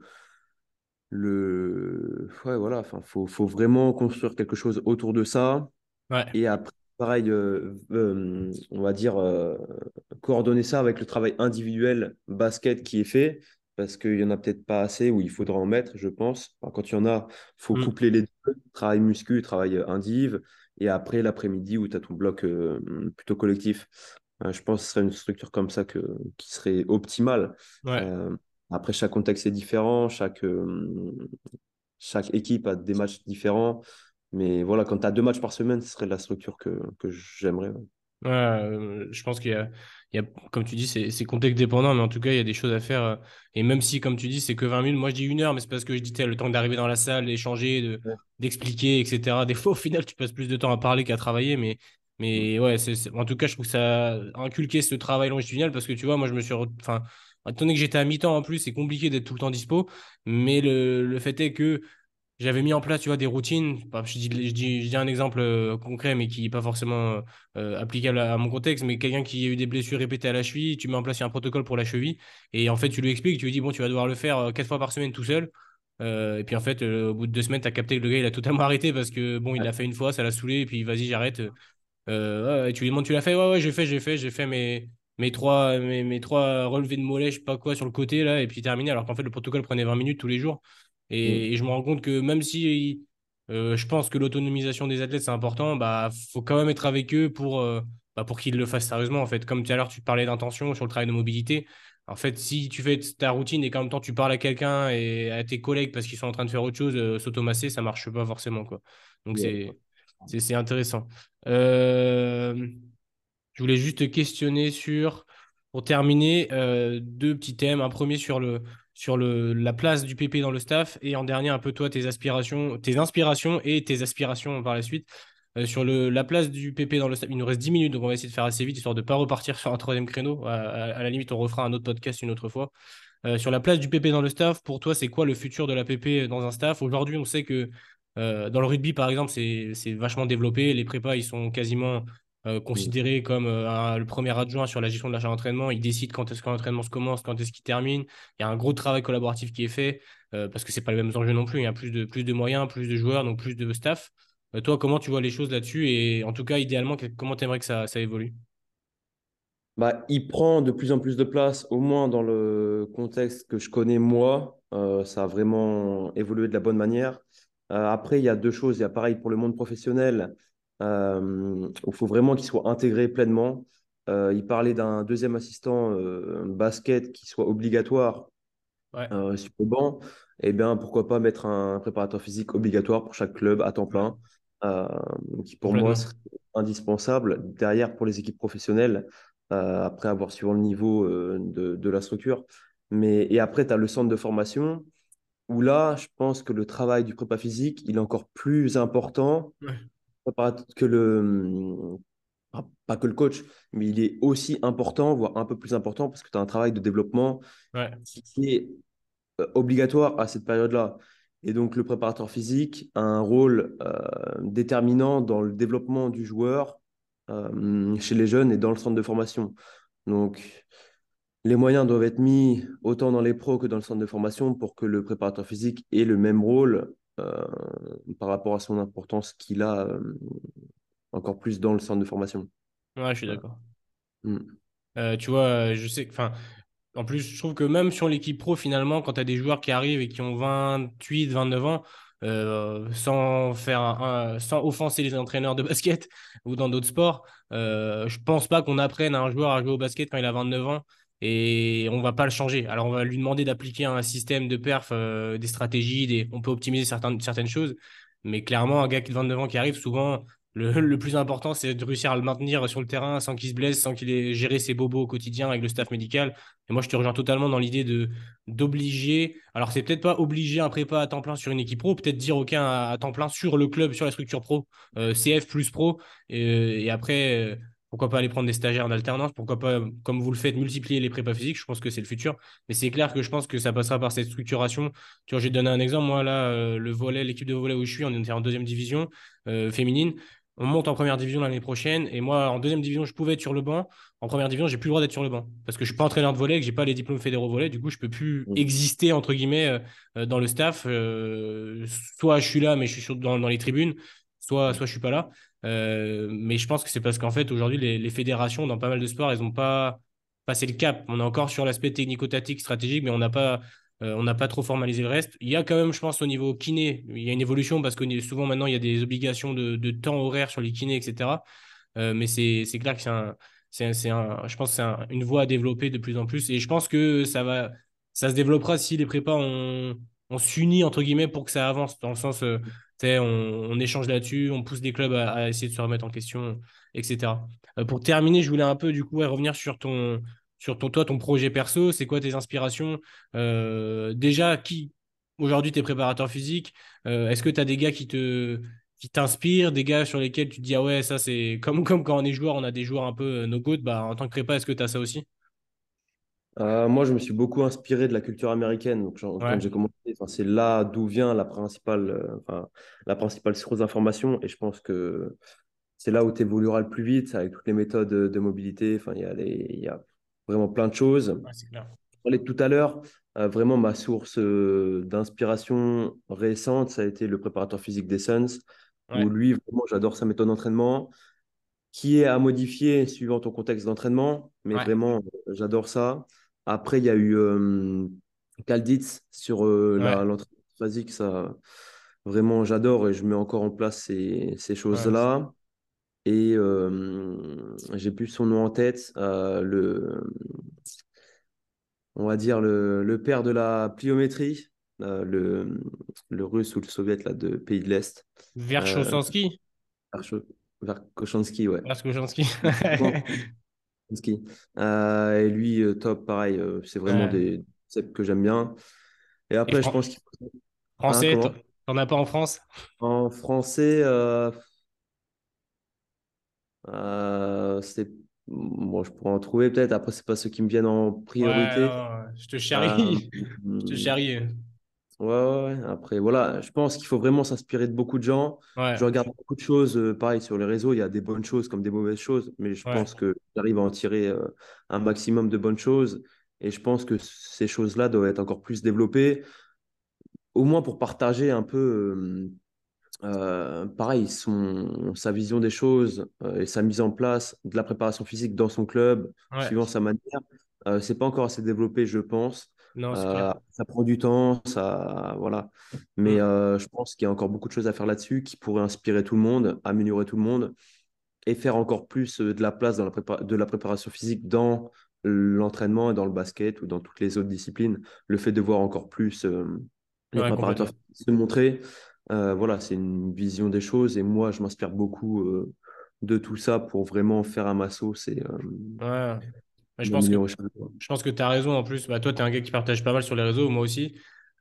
Ouais, voilà, enfin, faut vraiment construire quelque chose autour de ça. ouais. Et après, pareil, on va dire, coordonner ça avec le travail individuel basket qui est fait, parce qu'il n'y en a peut-être pas assez, ou il faudra en mettre, je pense. Enfin, quand il y en a, il faut Mm. coupler les deux, travail muscu, travail indiv, et après l'après-midi où tu as ton bloc plutôt collectif. Je pense que ce serait une structure comme ça qui serait optimale. Ouais. Euh, Après, chaque contexte est différent, chaque équipe a des matchs différents. Mais voilà, quand tu as 2 matchs par semaine, ce serait la structure que j'aimerais. Ouais. Ouais, je pense comme tu dis, c'est contexte dépendant, mais en tout cas, il y a des choses à faire. Et même si, comme tu dis, c'est que 20 minutes, moi je dis 1 heure, mais c'est parce que je dis, t'as le temps d'arriver dans la salle, d'échanger, Ouais. d'expliquer, etc. Des fois, au final, tu passes plus de temps à parler qu'à travailler, mais ouais, en tout cas, je trouve que ça a inculqué ce travail longitudinal parce que tu vois, moi, enfin, étant donné que j'étais à mi-temps en plus, c'est compliqué d'être tout le temps dispo, mais le fait est que j'avais mis en place, tu vois, des routines. Bah, je dis un exemple concret, mais qui n'est pas forcément applicable à mon contexte. Mais quelqu'un qui a eu des blessures répétées à la cheville, tu mets en place un protocole pour la cheville. Et en fait, tu lui expliques, tu lui dis, bon, tu vas devoir le faire 4 fois par semaine tout seul. Et puis en fait, au bout de 2 semaines, tu as capté que le gars, il a totalement arrêté parce que, bon, il l'a fait une fois, ça l'a saoulé. Et puis, vas-y, j'arrête. Ouais, ouais, tu lui demandes, tu l'as fait? Ouais, ouais, j'ai fait mes trois relevés de mollets, je sais pas quoi, sur le côté, là, et puis terminé. Alors qu'en fait, le protocole prenait 20 minutes tous les jours. Et je me rends compte que même si je pense que l'autonomisation des athlètes, c'est important, bah, faut quand même être avec eux pour qu'ils le fassent sérieusement, en fait. Comme tout à l'heure, tu parlais d'intention sur le travail de mobilité. En fait, si tu fais ta routine et qu'en même temps, tu parles à quelqu'un et à tes collègues parce qu'ils sont en train de faire autre chose, s'automasser, ça marche pas forcément, quoi. Donc, Ouais. c'est intéressant. Euh, je voulais juste te questionner pour terminer, deux petits thèmes. Un premier la place du PP dans le staff et en dernier un peu toi, tes inspirations et tes aspirations par la suite. Sur la place du PP dans le staff, il nous reste 10 minutes, donc on va essayer de faire assez vite, histoire de ne pas repartir sur un troisième créneau. À la limite, on refera un autre podcast une autre fois. Sur la place du PP dans le staff, pour toi, c'est quoi le futur de la PP dans un staff? Aujourd'hui, on sait que dans le rugby, par exemple, c'est vachement développé. Les prépas, ils sont quasiment Mm. considérés comme le premier adjoint sur la gestion de l'achat d'entraînement. Ils décident quand est-ce qu'un entraînement se commence, quand est-ce qu'il termine. Il y a un gros travail collaboratif qui est fait parce que c'est pas les mêmes enjeux non plus. Il y a plus de moyens, plus de joueurs, donc plus de staff. Toi, comment tu vois les choses là-dessus? Et en tout cas, idéalement, comment tu aimerais que ça évolue? Bah, il prend de plus en plus de place, au moins dans le contexte que je connais moi. Ça a vraiment évolué de la bonne manière. Après, il y a deux choses. Il y a pareil pour le monde professionnel, où il faut vraiment qu'il soit intégré pleinement. Il parlait d'un deuxième assistant basket qui soit obligatoire Ouais, sur le banc. Eh bien, pourquoi pas mettre un préparateur physique obligatoire pour chaque club à temps ouais, plein, euh, qui pour moi complètement. serait indispensable derrière pour les équipes professionnelles, après avoir suivant le niveau de la structure. Et après, tu as le centre de formation, où là, je pense que le travail du prépa physique, il est encore plus important Ouais, que pas que le coach, mais il est aussi important, voire un peu plus important, parce que tu as un travail de développement ouais, qui est obligatoire à cette période-là. Et donc, le préparateur physique a un rôle déterminant dans le développement du joueur chez les jeunes et dans le centre de formation. Donc, les moyens doivent être mis autant dans les pros que dans le centre de formation pour que le préparateur physique ait le même rôle par rapport à son importance qu'il a encore plus dans le centre de formation. ouais, je suis Voilà. d'accord. Mm. Tu vois, je sais que, enfin, en plus, je trouve que même sur l'équipe pro, finalement, quand tu as des joueurs qui arrivent et qui ont 28, 29 ans, sans offenser les entraîneurs de basket ou dans d'autres sports, je pense pas qu'on apprenne à un joueur à jouer au basket quand il a 29 ans et on va pas le changer. Alors, on va lui demander d'appliquer un système de perf, des stratégies, on peut optimiser certaines choses, mais clairement, un gars de 29 ans qui arrive, souvent, le plus important, c'est de réussir à le maintenir sur le terrain sans qu'il se blesse, sans qu'il ait géré ses bobos au quotidien avec le staff médical. Et moi, je te rejoins totalement dans l'idée d'obliger. Alors, c'est peut-être pas obliger un prépa à temps plein sur une équipe pro, peut-être dire aucun à temps plein sur le club, sur la structure pro, CF plus pro. Et après, Pourquoi pas aller prendre des stagiaires en alternance? Pourquoi pas, comme vous le faites, multiplier les prépas physiques? Je pense que c'est le futur. Mais c'est clair que je pense que ça passera par cette structuration. Tu vois, j'ai donné un exemple. Moi, là, le volley, l'équipe de volley où je suis, on était en deuxième division féminine. On monte en première division l'année prochaine. Et moi, en deuxième division, je pouvais être sur le banc. En première division, j'ai plus le droit d'être sur le banc. Parce que je suis pas entraîneur de volley et que j'ai pas les diplômes fédéraux volley. Du coup, je peux plus Mm. exister, entre guillemets, dans le staff. Soit je suis là, mais je suis dans les tribunes. Soit je suis pas là. Mais je pense que c'est parce qu'en fait, aujourd'hui, les fédérations, dans pas mal de sports, elles n'ont pas passé le cap. On est encore sur l'aspect technico-tactique, stratégique, mais on n'a pas trop formalisé le reste. Il y a quand même, je pense, au niveau kiné, il y a une évolution parce que souvent maintenant, il y a des obligations de temps horaire sur les kinés, etc. Mais c'est clair que je pense que une voie à développer de plus en plus. Et je pense que ça se développera si les prépas on s'unit, entre guillemets, pour que ça avance. Dans le sens, tu sais, on échange là-dessus, on pousse des clubs à essayer de se remettre en question, etc. Pour terminer, je voulais un peu, du coup, ouais, revenir toi, ton projet perso. C'est quoi tes inspirations? Déjà, aujourd'hui, t'es préparateur physique. Est-ce que tu as des gars qui t'inspirent, des gars sur lesquels tu te dis, ah ouais, ça c'est comme quand on est joueur, on a des joueurs un peu no GOAT, bah, en tant que prépa, est-ce que tu as ça aussi? Moi, je me suis beaucoup inspiré de la culture américaine. Donc, quand Ouais, j'ai commencé, enfin, c'est là d'où vient la principale source d'information. Et je pense que c'est là où tu évolueras le plus vite avec toutes les méthodes de mobilité. Enfin, il y a vraiment plein de choses. ouais, c'est clair. Je parlais tout à l'heure, vraiment ma source d'inspiration récente, ça a été le préparateur physique des Suns, où Ouais, lui, vraiment, j'adore sa méthode d'entraînement, qui est à modifier suivant ton contexte d'entraînement, mais ouais, vraiment, j'adore ça. Après, il y a eu Kalditz sur ouais, l'entraînement phasique, ça, vraiment, j'adore et je mets encore en place ces ouais. choses-là. Et j'ai plus son nom en tête, on va dire le père de la pliométrie, euh, le, le russe ou le soviète là, de pays de l'Est, euh, Verchosansky? Vercho- Verkhoshansky, ouais. Verkhoshansky. Vraiment, Verkhoshansky. Et lui, top, pareil, c'est vraiment Ouais. des concepts que j'aime bien. Et Et après, je pense qu'il faut. Hein, français, comment? t'en as pas en France? En français, bon, je pourrais en trouver peut-être. Après, c'est pas ceux qui me viennent en Ouais, priorité. non, je te Euh, charrie. Je te charrie. Ouais, ouais, ouais. Après, voilà, je pense qu'il faut vraiment s'inspirer de beaucoup de gens. Ouais, Je regarde beaucoup de choses, pareil, sur les réseaux, il y a des bonnes choses comme des mauvaises choses, mais je ouais, pense que j'arrive à en tirer un maximum de bonnes choses. Et je pense que ces choses-là doivent être encore plus développées, au moins pour partager un peu, pareil, sa vision des choses et sa mise en place de la préparation physique dans son club, ouais. suivant sa manière. C'est pas encore assez développé, je pense. Non, c'est clair. Ça prend du temps, ça, voilà. Mais Mm. je pense qu'il y a encore beaucoup de choses à faire là-dessus qui pourraient inspirer tout le monde, améliorer tout le monde et faire encore plus de la place de la préparation physique dans l'entraînement et dans le basket ou dans toutes les autres disciplines. Le fait de voir encore plus les Ouais, préparateurs complètement. physiques se montrer, voilà, c'est une vision des choses et moi, je m'inspire beaucoup de tout ça pour vraiment faire à ma sauce et Ouais. Mais m'améliorer chaque fois. je pense que tu as raison en plus. Bah, toi, tu es un gars qui partage pas mal sur les réseaux, moi aussi.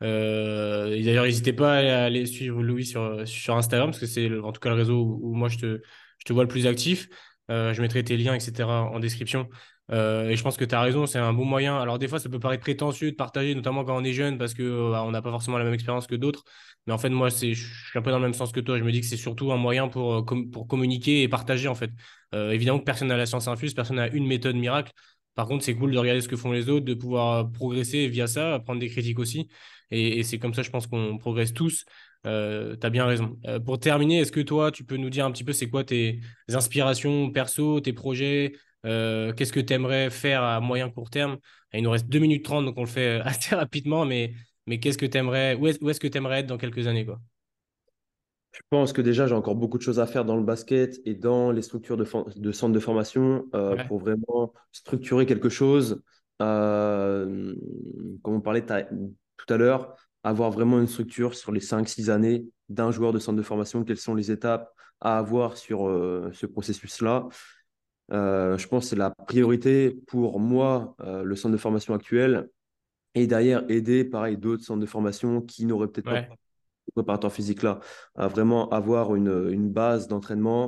Et d'ailleurs, n'hésitez pas à aller suivre Louis sur Instagram, parce que c'est en tout cas le réseau où moi je te vois le plus actif. Je mettrai tes liens, etc. en description. Et je pense que tu as raison, c'est un bon moyen. Alors, des fois, ça peut paraître prétentieux de partager, notamment quand on est jeune, parce que bah, on n'a pas forcément la même expérience que d'autres. Mais en fait, moi, je suis un peu dans le même sens que toi. Je me dis que c'est surtout un moyen pour communiquer et partager, en fait. Évidemment que personne n'a la science infuse, personne n'a une méthode miracle. Par contre, c'est cool de regarder ce que font les autres, de pouvoir progresser via ça, prendre des critiques aussi. Et c'est comme ça, je pense qu'on progresse tous. Tu as bien raison. Pour terminer, est-ce que toi, tu peux nous dire un petit peu c'est quoi tes inspirations perso, tes projets, qu'est-ce que tu aimerais faire à moyen court terme? Il nous reste 2 minutes 30, donc on le fait assez rapidement, mais qu'est-ce que tu aimerais, où est-ce que tu aimerais être dans quelques années, quoi? Je pense que déjà, j'ai encore beaucoup de choses à faire dans le basket et dans les structures de centres de formation Ouais, pour vraiment structurer quelque chose. Euh, Comme on parlait tout à l'heure, avoir vraiment une structure sur les 5 6 années d'un joueur de centre de formation, quelles sont les étapes à avoir sur ce processus-là. Je pense que c'est la priorité pour moi, le centre de formation actuel, et derrière aider, pareil, d'autres centres de formation qui n'auraient peut-être pas ouais, préparateur physique là, à vraiment avoir une base d'entraînement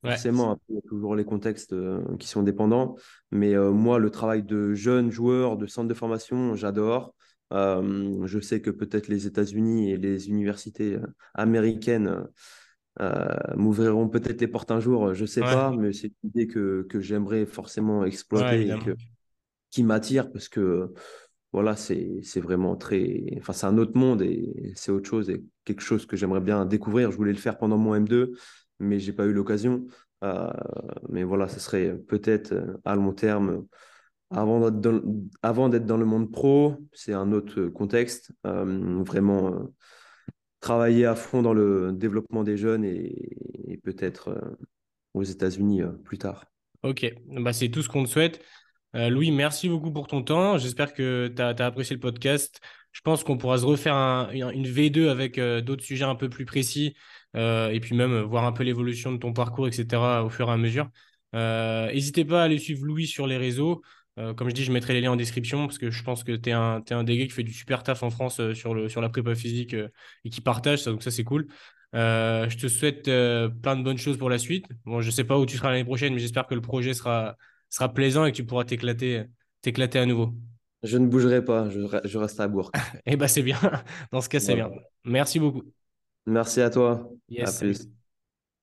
Ouais, forcément, après, il y a toujours les contextes qui sont dépendants. Mais moi, le travail de jeune joueur, de centre de formation, j'adore. Je sais que peut-être les États-Unis et les universités américaines m'ouvriront peut-être les portes un jour, je ne sais ouais, pas, mais c'est une idée que j'aimerais forcément ouais, exploiter et évidemment. qui m'attire parce que voilà, c'est vraiment très. Enfin, c'est un autre monde et c'est autre chose et quelque chose que j'aimerais bien découvrir. Je voulais le faire pendant mon M2, mais j'ai pas eu l'occasion. Euh, mais voilà, ce serait peut-être à long terme, avant d'être dans le monde pro, c'est un autre contexte. Vraiment travailler à fond dans le développement des jeunes et peut-être aux États-Unis plus tard. Ok, bah, c'est tout ce qu'on te souhaite. Louis, merci beaucoup pour ton temps. J'espère que tu as apprécié le podcast. Je pense qu'on pourra se refaire une V2 avec d'autres sujets un peu plus précis et puis même voir un peu l'évolution de ton parcours, etc. au fur et à mesure. N'hésitez pas à aller suivre Louis sur les réseaux. Comme je dis, je mettrai les liens en description parce que je pense que t'es un des gars qui fait du super taf en France sur la prépa physique et qui partage ça, donc ça c'est cool. Je te souhaite plein de bonnes choses pour la suite. Bon, je sais pas où tu seras l'année prochaine, mais j'espère que le projet sera plaisant et que tu pourras t'éclater à nouveau. Je ne bougerai pas, je reste à Bourg. Eh ben c'est bien. Dans ce cas, c'est bien. Voilà. Merci beaucoup. Merci à toi. À Yes, salut. plus.